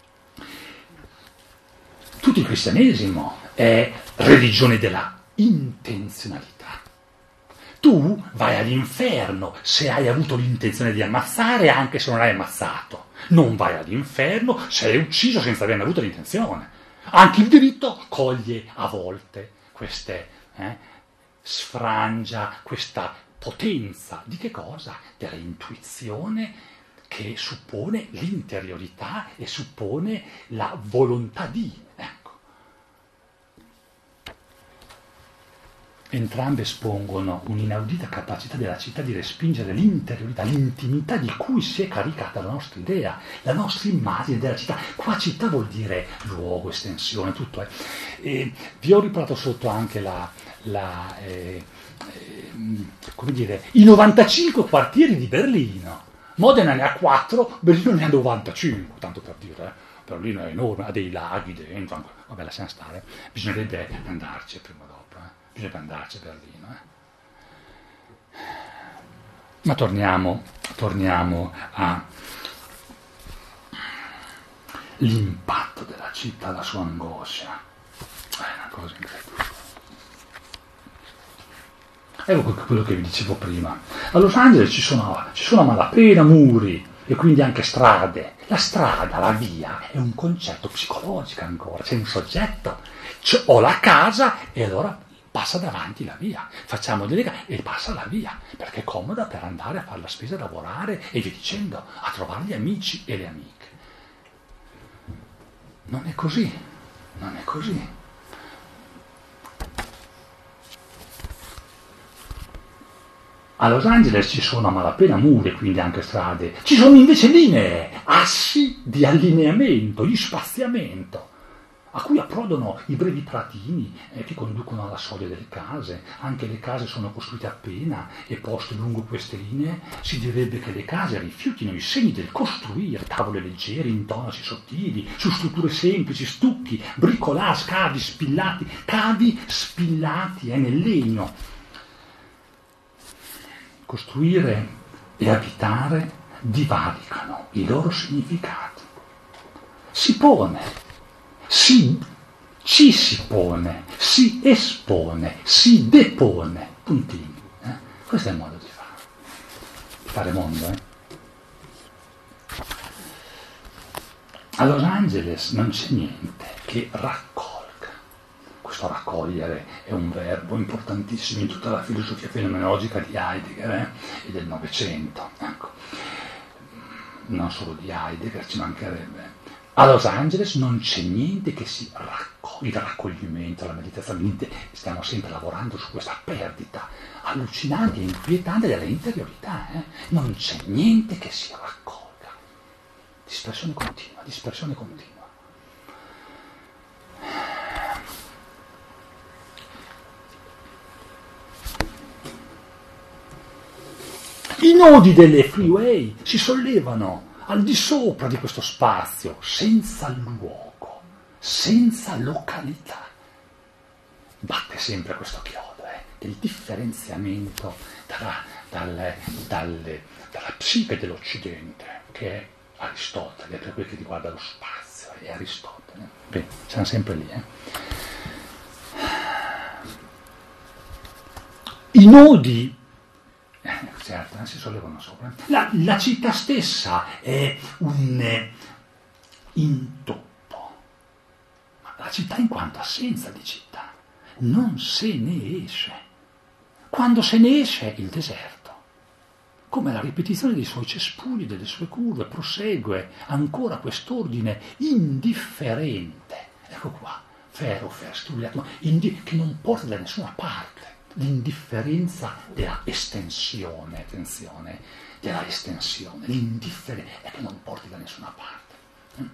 Tutto il cristianesimo è religione della intenzionalità. tu vai all'inferno se hai avuto l'intenzione di ammazzare, anche se non hai ammazzato. Non vai all'inferno se hai ucciso senza averne avuto l'intenzione. Anche il diritto coglie a volte queste, eh, sfrangia questa potenza di che cosa? Dell'intuizione che suppone l'interiorità e suppone la volontà di. Ecco. Entrambe espongono un'inaudita capacità della città di respingere l'interiorità, l'intimità di cui si è caricata la nostra idea, la nostra immagine della città. Qua città vuol dire luogo, estensione, tutto. Eh. E vi ho riportato sotto anche la, la eh, eh, come dire, i novantacinque quartieri di Berlino. Modena ne ha quattro, Berlino ne ha novantacinque, tanto per dire. Eh. Berlino è enorme, ha dei laghi dentro. Vabbè, lasciamo stare. Bisognerebbe andarci prima o dopo. Bisogna andarci a Berlino. Eh? Ma torniamo, torniamo all'impatto della città, la sua angoscia. È una cosa incredibile. Ecco quello che vi dicevo prima. A Los Angeles ci sono, ci sono a malapena muri e quindi anche strade. La strada, la via, è un concetto psicologico ancora, c'è un soggetto. Cioè, ho la casa e allora passa davanti la via, facciamo delle case e passa la via, perché è comoda per andare a fare la spesa, a lavorare e via dicendo, a trovare gli amici e le amiche. Non è così, non è così. A Los Angeles ci sono a malapena muri e quindi anche strade, ci sono invece linee, assi di allineamento, di spaziamento, a cui approdano i brevi pratini eh, che conducono alla soglia delle case. Anche le case sono costruite appena e poste lungo queste linee. Si direbbe che le case rifiutino i segni del costruire, tavole leggere, intonaci sottili, su strutture semplici, stucchi, bricolage, cavi spillati, cavi spillati eh, nel legno. Costruire e abitare divaricano i loro significati. Si pone. Si, ci si pone, si espone, si depone, puntini. Eh? Questo è il modo di fare, di fare mondo. Eh? A Los Angeles non c'è niente che raccolga. Questo raccogliere è un verbo importantissimo in tutta la filosofia fenomenologica di Heidegger eh? e del Novecento. Ecco. Non solo di Heidegger, ci mancherebbe. A Los Angeles non c'è niente che si raccoglie, il raccoglimento, la meditazione, stiamo sempre lavorando su questa perdita allucinante e inquietante della interiorità, eh? Non c'è niente che si raccolga, dispersione continua, dispersione continua. I nodi delle freeway si sollevano al di sopra di questo spazio, senza luogo, senza località. Batte sempre questo chiodo eh, del differenziamento dalla, dalle, dalle, dalla psiche dell'Occidente, che è Aristotele, per quel che riguarda lo spazio, è Aristotele. Beh, siamo sempre lì. Eh. I nodi Eh, certo, eh, si sollevano sopra. La, la città stessa è un eh, intoppo, ma la città in quanto assenza di città non se ne esce. Quando se ne esce il deserto, come la ripetizione dei suoi cespugli, delle sue curve, prosegue ancora quest'ordine indifferente. Ecco qua, ferro, fer, studiato, indi- che non porta da nessuna parte. L'indifferenza della estensione, attenzione, della estensione, l'indifferenza è che non porti da nessuna parte.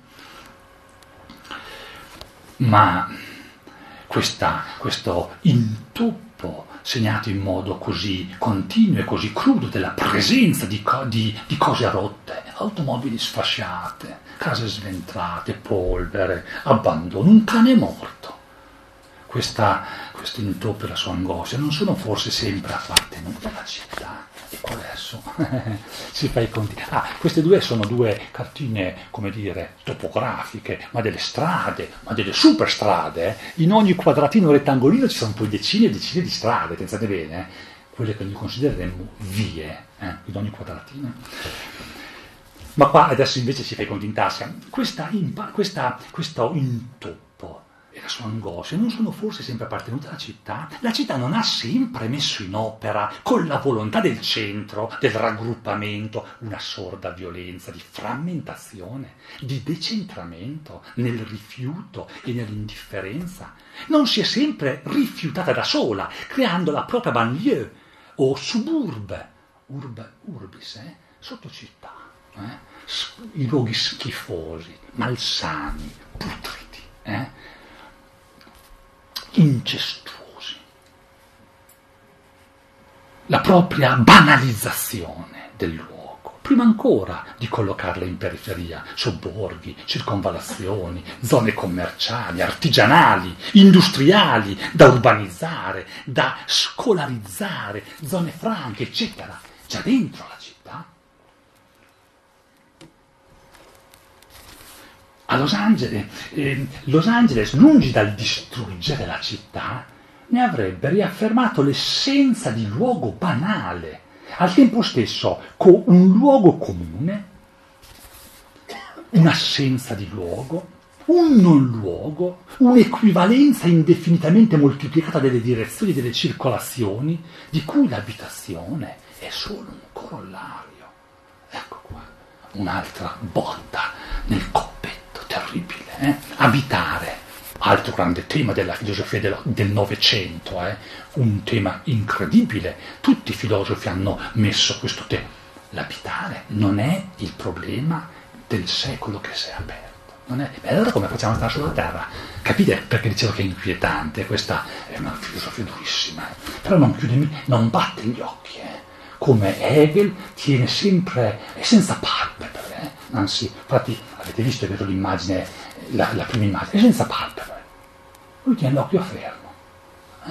Ma questa, questo intoppo segnato in modo così continuo e così crudo della presenza di, co- di, di cose rotte, automobili sfasciate, case sventrate, polvere, abbandono, un cane morto. Questa, questo intoppo e la sua angoscia non sono forse sempre appartenuti alla città? Ecco adesso si fa i conti. Ah, queste due sono due cartine, come dire, topografiche, ma delle strade, ma delle superstrade. Eh? In ogni quadratino rettangolino ci sono poi decine e decine di strade, pensate bene. Eh? quelle che noi considereremmo vie, eh, in ogni quadratino. Ma qua adesso invece si fa i conti in tasca. Questa, questa, questo intoppo e la sua angoscia non sono forse sempre appartenute alla città? La città non ha sempre messo in opera, con la volontà del centro, del raggruppamento, una sorda violenza di frammentazione, di decentramento nel rifiuto e nell'indifferenza. Non si è sempre rifiutata da sola, creando la propria banlieue o suburbe, urbe, urbis, eh, sotto città, eh, i luoghi schifosi, malsani, putridi, eh, incestuosi. La propria banalizzazione del luogo, prima ancora di collocarla in periferia, sobborghi, circonvallazioni, zone commerciali, artigianali, industriali, da urbanizzare, da scolarizzare, zone franche, eccetera, già dentro la città. A Los Angeles, eh, Los Angeles, lungi dal distruggere la città, ne avrebbe riaffermato l'essenza di luogo banale, al tempo stesso con un luogo comune, un'assenza di luogo, un non luogo, un'equivalenza indefinitamente moltiplicata delle direzioni e delle circolazioni, di cui l'abitazione è solo un corollario. Ecco qua, un'altra botta nel coppetto terribile. Eh? Abitare, altro grande tema della filosofia del, del Novecento, eh? Un tema incredibile. Tutti i filosofi hanno messo questo tema. L'abitare non è il problema del secolo che si è aperto. Non è... E allora come facciamo a stare sulla Terra? Capite perché dicevo che è inquietante? Questa è una filosofia durissima, eh? Però non chiude, non batte gli occhi, eh? Come Hegel tiene sempre, è senza palpebre, eh? Anzi, infatti avete visto vedo l'immagine, la, la prima immagine, è senza palpebre, lui tiene l'occhio fermo. Eh?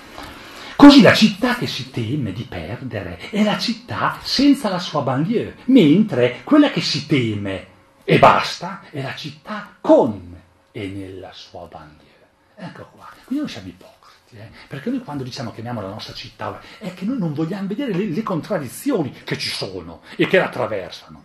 Così la città che si teme di perdere è la città senza la sua banlieue, mentre quella che si teme e basta è la città con e nella sua banlieue. Ecco qua, quindi noi siamo ipocriti. Eh? Perché noi quando diciamo che amiamo la nostra città è che noi non vogliamo vedere le, le contraddizioni che ci sono e che la attraversano.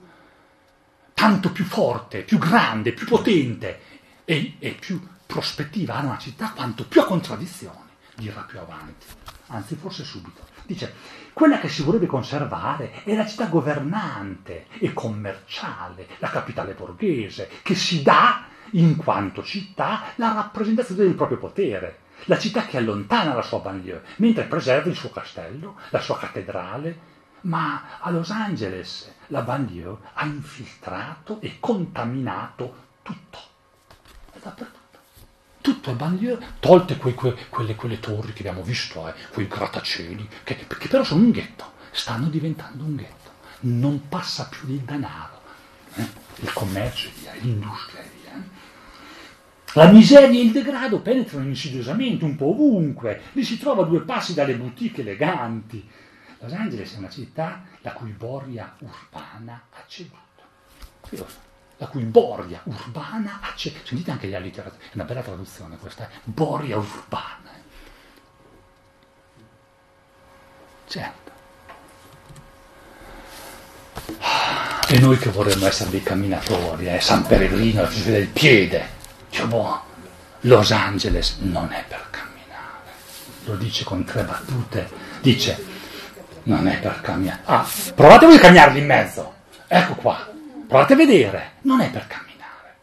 Tanto più forte, più grande, più potente e, e più prospettiva ha una città quanto più ha contraddizioni, dirà più avanti, anzi forse subito. Dice, quella che si vorrebbe conservare è la città governante e commerciale, la capitale borghese, che si dà in quanto città la rappresentazione del proprio potere. La città che allontana la sua banlieue, mentre preserva il suo castello, la sua cattedrale, ma a Los Angeles la banlieue ha infiltrato e contaminato tutto. È dappertutto. Tutto è banlieue, tolte quei, que, quelle, quelle torri che abbiamo visto, eh, quei grattacieli, che, che però sono un ghetto, stanno diventando un ghetto. Non passa più il denaro, eh, il commercio e via, l'industria e via. La miseria e il degrado penetrano insidiosamente un po' ovunque, li si trova a due passi dalle boutique eleganti. Los Angeles è una città la cui boria urbana ha ceduto. La cui boria urbana ha ceduto. Sentite anche gli allitteratori, è una bella traduzione questa, eh? Boria urbana. Certo. E noi che vorremmo essere dei camminatori, eh? San Pellegrino, la filosofia del piede. Cioè, boh, Los Angeles non è per camminare, lo dice con tre battute, dice non è per camminare. Ah, provate voi a camminarli in mezzo, ecco qua, provate a vedere, non è per camminare.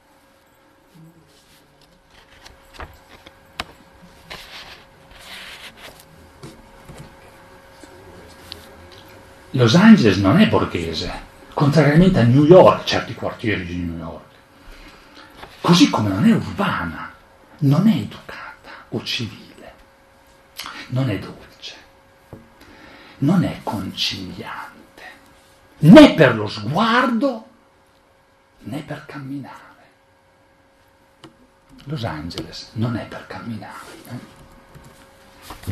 Los Angeles non è borghese, contrariamente a New York, certi quartieri di New York. Così come non è urbana, non è educata o civile, non è dolce, non è conciliante, né per lo sguardo né per camminare. Los Angeles non è per camminare. Eh?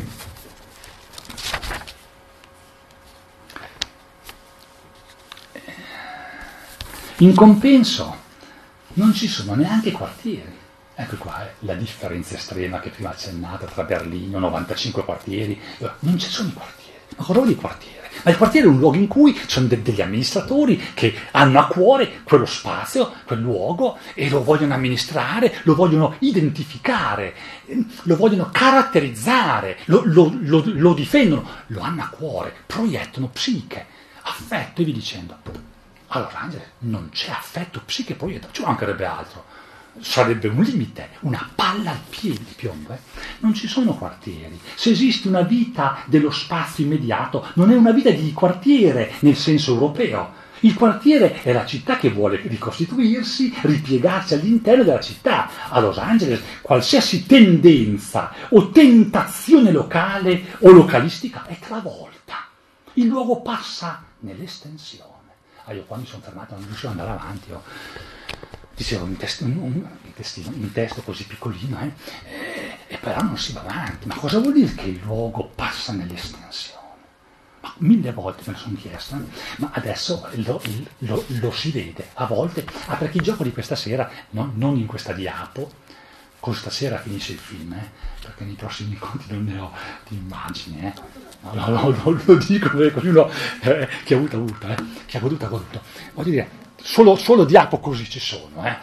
In compenso, non ci sono neanche quartieri. Ecco qua eh, la differenza estrema che prima accennata tra Berlino, novantacinque quartieri. Non ci sono i quartieri. Ma cosa vuol dire quartiere? Ma il quartiere è un luogo in cui ci sono de- degli amministratori che hanno a cuore quello spazio, quel luogo, e lo vogliono amministrare, lo vogliono identificare, lo vogliono caratterizzare, lo, lo- lo- lo difendono, lo hanno a cuore, proiettano psiche, affetto e via dicendo. A Los Angeles non c'è affetto, psiche, proiettato, ci mancherebbe altro. Sarebbe un limite, una palla al piede di piombo. Eh? Non ci sono quartieri. Se esiste una vita dello spazio immediato, non è una vita di quartiere nel senso europeo. Il quartiere è la città che vuole ricostituirsi, ripiegarsi all'interno della città. A Los Angeles qualsiasi tendenza o tentazione locale o localistica è travolta. Il luogo passa nell'estensione. Ah, io quando mi sono fermato non riuscivo ad andare avanti. Io... Dicevo un testo, un, un, testino, un testo così piccolino, eh, eh, e però non si va avanti. Ma cosa vuol dire che il luogo passa nell'estensione? Ma mille volte me lo sono chiesto, eh? Ma adesso lo, lo, lo si vede. A volte, ah, perché il gioco di questa sera, no, non in questa diapo, con stasera finisce il film, eh, perché nei prossimi incontri non ne ho di immagini, eh. No, no, no, lo, lo dico perché ognuno eh, chi ha avuto ha avuto, eh, chi ha goduto ha goduto. Voglio dire, Solo, solo diapo così ci sono, eh.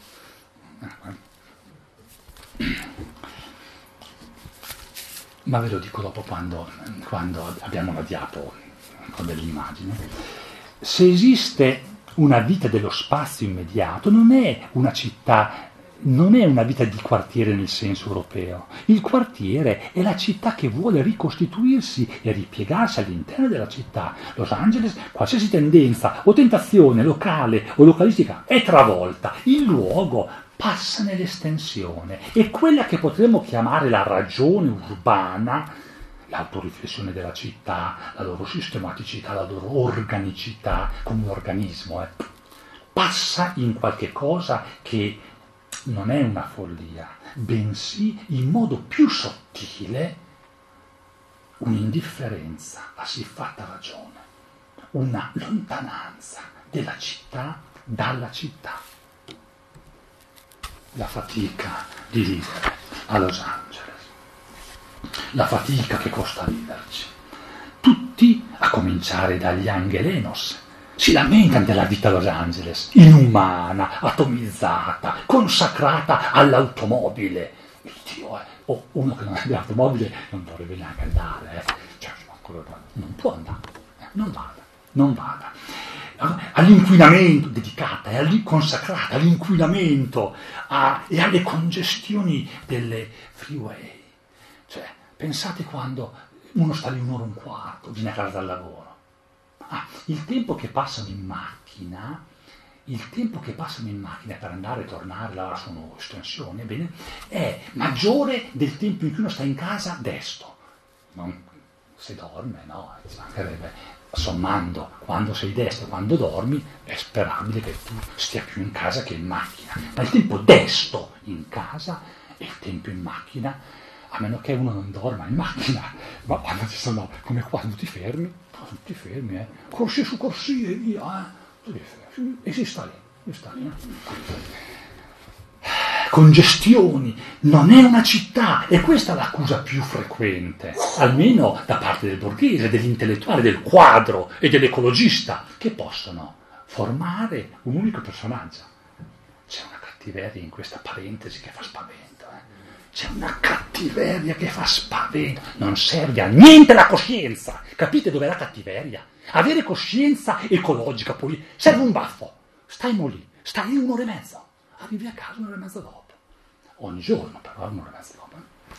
Ma ve lo dico dopo quando, quando abbiamo la diapo con delle immagini. Se esiste una vita dello spazio immediato, non è una città, non è una vita di quartiere nel senso europeo. Il quartiere è la città che vuole ricostituirsi e ripiegarsi all'interno della città. Los Angeles, qualsiasi tendenza o tentazione locale o localistica è travolta. Il luogo passa nell'estensione e quella che potremmo chiamare la ragione urbana, l'autoriflessione della città, la loro sistematicità, la loro organicità come un organismo, eh, passa in qualche cosa che non è una follia, bensì in modo più sottile un'indifferenza a siffatta ragione, una lontananza della città dalla città. La fatica di vivere a Los Angeles, la fatica che costa viverci. Tutti, a cominciare dagli angelenos, si lamentano della vita a Los Angeles, inumana, atomizzata, consacrata all'automobile. Il Dio è, o uno che non è dell'automobile non dovrebbe neanche andare, eh. Cioè, non può andare, eh. non vada, non vada. All'inquinamento dedicata, è consacrata all'inquinamento a, e alle congestioni delle freeway. Cioè, pensate quando uno sta lì un'ora e un quarto, viene a casa dal lavoro. Ah, il tempo che passano in macchina, il tempo che passano in macchina per andare e tornare, là sono estensioni, bene, è maggiore del tempo in cui uno sta in casa desto. Non, se dorme, no, ci mancherebbe. Sommando quando sei destro e quando dormi, è sperabile che tu stia più in casa che in macchina. Ma il tempo desto in casa e il tempo in macchina, a meno che uno non dorma in macchina, ma quando ci sono, come quando ti fermi, tutti fermi, eh. Corsie su corsie, via, eh. E si sta lì, si sta lì. Eh. Congestioni, non è una città, e questa è l'accusa più frequente, almeno da parte del borghese, dell'intellettuale, del quadro e dell'ecologista, che possono formare un unico personaggio. C'è una cattiveria in questa parentesi che fa spavento, eh. C'è una cattiveria che fa spavento, non serve a niente la coscienza, capite dov'è la cattiveria? Avere coscienza ecologica, poi serve un baffo, stai lì, stai un'ora e mezza, arrivi a casa un'ora e mezza dopo. Ogni giorno, però, un'ora e mezza dopo.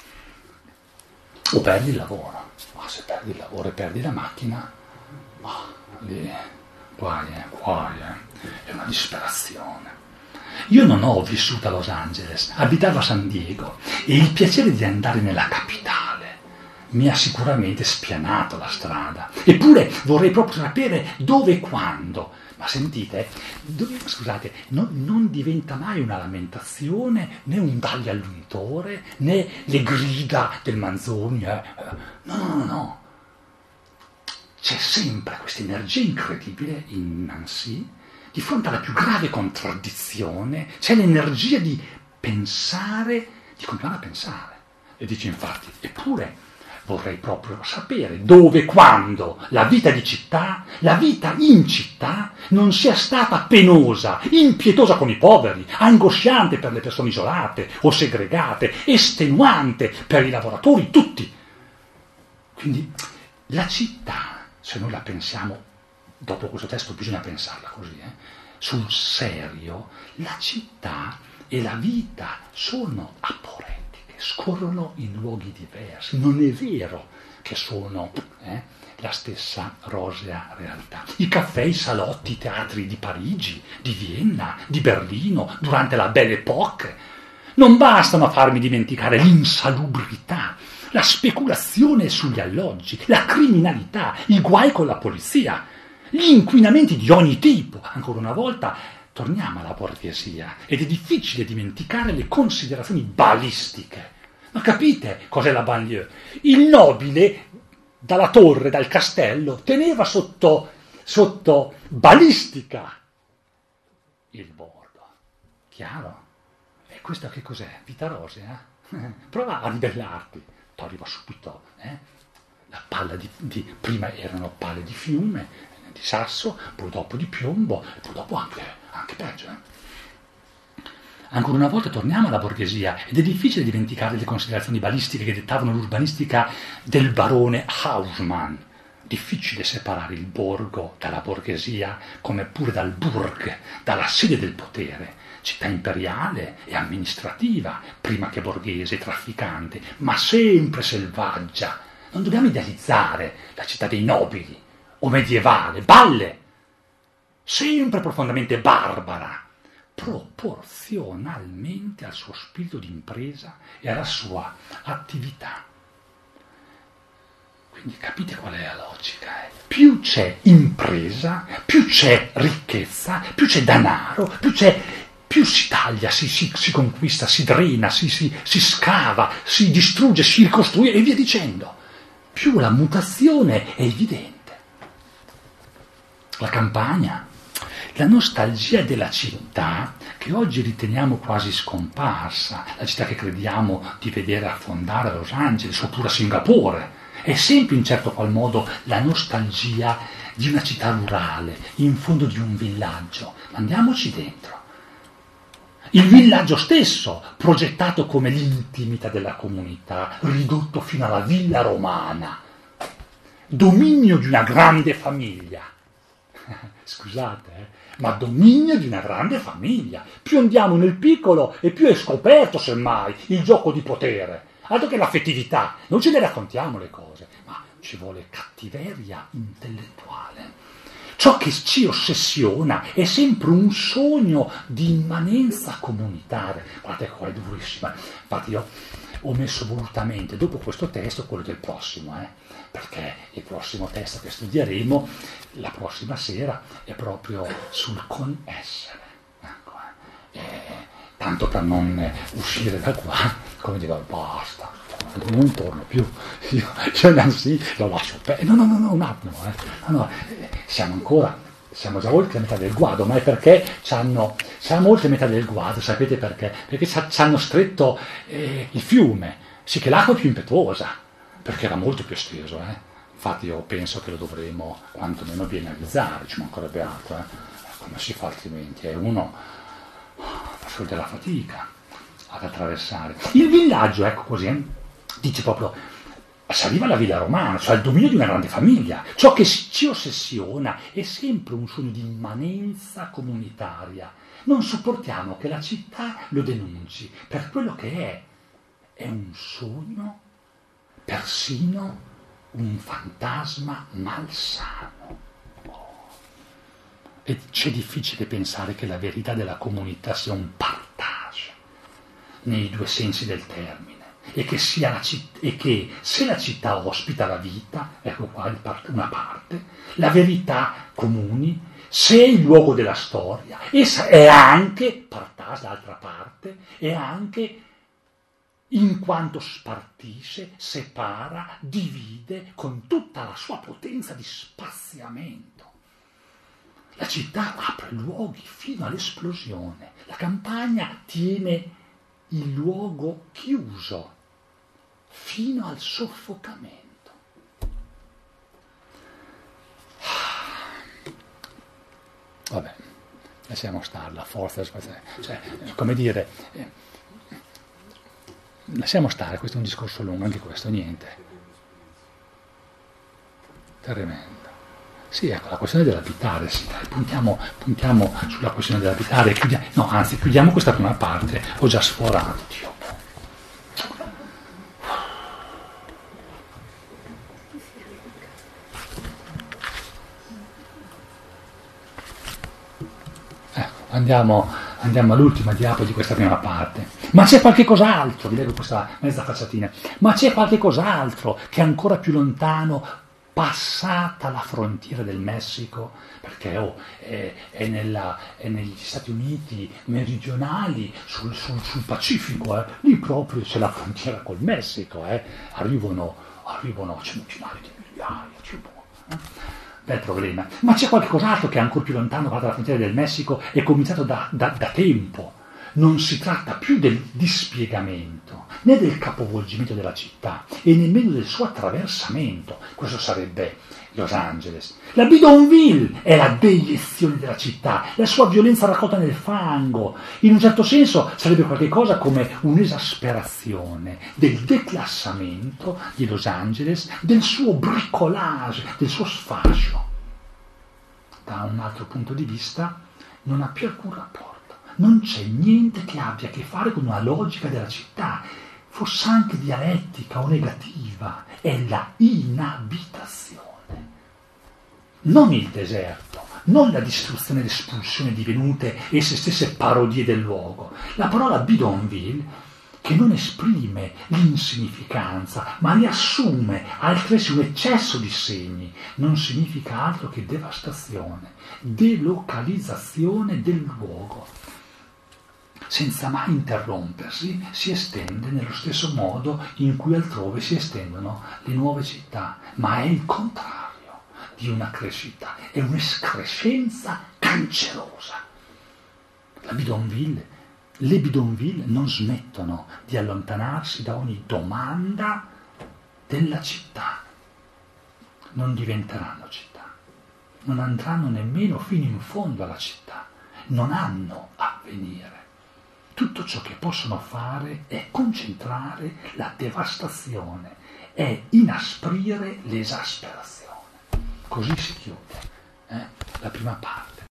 O perdi il lavoro. Ma se perdi il lavoro e perdi la macchina, ma lì, guai, eh, guai, eh. È una disperazione. Io non ho vissuto a Los Angeles, abitavo a San Diego e il piacere di andare nella capitale mi ha sicuramente spianato la strada. Eppure vorrei proprio sapere dove e quando. Ma sentite, scusate, no, non diventa mai una lamentazione, né un taglio all'unitore, né le grida del Manzoni. Eh. No, no, no, no. C'è sempre questa energia incredibile in Nancy, di fronte alla più grave contraddizione, c'è l'energia di pensare, di continuare a pensare. E dice infatti, eppure vorrei proprio sapere dove, quando la vita di città, la vita in città, non sia stata penosa, impietosa con i poveri, angosciante per le persone isolate o segregate, estenuante per i lavoratori, tutti. Quindi la città, se noi la pensiamo, dopo questo testo bisogna pensarla così, eh, sul serio, la città e la vita sono aporetiche, scorrono in luoghi diversi, non è vero che sono eh, la stessa rosea realtà. I caffè, i salotti, i teatri di Parigi, di Vienna, di Berlino, durante la Belle Époque, non bastano a farmi dimenticare l'insalubrità, la speculazione sugli alloggi, la criminalità, i guai con la polizia, gli inquinamenti di ogni tipo. Ancora una volta torniamo alla borghesia ed è difficile dimenticare le considerazioni balistiche. Ma capite cos'è la banlieue? Il nobile dalla torre, dal castello, teneva sotto, sotto balistica il borgo. Chiaro? E questa che cos'è? Vita rosea? Prova a ribellarti. Ti arriva subito, eh? La palla di, di... Prima erano palle di fiume, di sasso, poi dopo di piombo, e poi dopo anche, anche peggio. Eh? Ancora una volta torniamo alla borghesia ed è difficile dimenticare le considerazioni balistiche che dettavano l'urbanistica del barone Haussmann. Difficile separare il borgo dalla borghesia, come pure dal Burg, dalla sede del potere, città imperiale e amministrativa, prima che borghese e trafficante, ma sempre selvaggia. Non dobbiamo idealizzare la città dei nobili, o medievale, balle, sempre profondamente barbara, proporzionalmente al suo spirito di impresa e alla sua attività. Quindi capite qual è la logica? Eh? Più c'è impresa, più c'è ricchezza, più c'è denaro, più c'è, più si taglia, si, si, si conquista, si drena, si, si, si scava, si distrugge, si ricostruisce e via dicendo. Più la mutazione è evidente. La campagna, la nostalgia della città che oggi riteniamo quasi scomparsa, la città che crediamo di vedere affondare a Los Angeles oppure a Singapore, è sempre in certo qual modo la nostalgia di una città rurale, in fondo di un villaggio. Andiamoci dentro. Il villaggio stesso, progettato come l'intimità della comunità, ridotto fino alla villa romana, dominio di una grande famiglia. Scusate, eh, ma dominio di una grande famiglia. Più andiamo nel piccolo e più è scoperto, semmai, il gioco di potere. Altro che l'affettività. Non ce ne raccontiamo le cose, ma ci vuole cattiveria intellettuale. Ciò che ci ossessiona è sempre un sogno di immanenza comunitaria. Guardate qua, è durissima. Infatti io ho messo volutamente, dopo questo testo, quello del prossimo, eh, perché il prossimo testo che studieremo la prossima sera è proprio sul conessere. Ecco, eh. E, tanto per non uscire da qua, come dico, basta, non torno più, io, io Nancy lo lascio perdere. No, no, no, no, un attimo, eh. no, no, siamo ancora, siamo già oltre metà del guado, ma è perché c'hanno, siamo oltre metà del guado, sapete perché? Perché ci hanno stretto eh, il fiume, sì che l'acqua è più impetuosa, perché era molto più esteso, eh. Infatti io penso che lo dovremo quantomeno biennalizzare, ci mancherebbe altro, eh. Come si fa altrimenti? È uno fa della fatica ad attraversare. Il villaggio, ecco così, eh, dice proprio, saliva alla villa romana, cioè il dominio di una grande famiglia. Ciò che ci ossessiona è sempre un sogno di immanenza comunitaria. Non sopportiamo che la città lo denunci per quello che è. È un sogno, persino un fantasma malsano. E c'è difficile pensare che la verità della comunità sia un partage, nei due sensi del termine, e che, sia la citt- e che se la città ospita la vita, ecco qua una parte, la verità comuni, se è il luogo della storia, essa è anche, partage d'altra parte, è anche in quanto spartisce, separa, divide con tutta la sua potenza di spaziamento. La città apre luoghi fino all'esplosione, la campagna tiene il luogo chiuso fino al soffocamento. Vabbè, lasciamo stare la forza, cioè, come dire, eh, lasciamo stare, questo è un discorso lungo, anche questo, niente. Tremendo. Sì, ecco, la questione dell'abitare, sì, dai, puntiamo, puntiamo sulla questione dell'abitare, chiudiamo, no, anzi, chiudiamo questa prima parte, ho già sforato, Dio. Andiamo, andiamo all'ultima diapo di questa prima parte. Ma c'è qualche cos'altro, vi leggo questa mezza facciatina, ma c'è qualche cos'altro che è ancora più lontano, passata la frontiera del Messico, perché oh, è, è, nella, è negli Stati Uniti meridionali, sul, sul, sul Pacifico, eh, lì proprio c'è la frontiera col Messico, eh, arrivano, arrivano centinaia di migliaia, tipo, eh. Bel problema. Ma c'è qualcos'altro che è ancora più lontano dalla frontiera del Messico e cominciato da, da, da tempo. Non si tratta più del dispiegamento, né del capovolgimento della città, e nemmeno del suo attraversamento. Questo sarebbe Los Angeles. La bidonville è la deiezione della città, la sua violenza raccolta nel fango. In un certo senso sarebbe qualcosa come un'esasperazione del declassamento di Los Angeles, del suo bricolage, del suo sfascio. Da un altro punto di vista non ha più alcun rapporto. Non c'è niente che abbia a che fare con una logica della città, fosse anche dialettica o negativa, è la inabitazione. Non il deserto, non la distruzione e l'espulsione divenute esse stesse parodie del luogo. La parola bidonville, che non esprime l'insignificanza, ma riassume altresì un eccesso di segni, non significa altro che devastazione, delocalizzazione del luogo. Senza mai interrompersi, si estende nello stesso modo in cui altrove si estendono le nuove città, ma è il contrario di una crescita, è un'escrescenza cancerosa. La bidonville, le bidonville non smettono di allontanarsi da ogni domanda della città. Non diventeranno città, non andranno nemmeno fino in fondo alla città, non hanno avvenire. Tutto ciò che possono fare è concentrare la devastazione, è inasprire l'esasperazione. Così si chiude eh, la prima parte.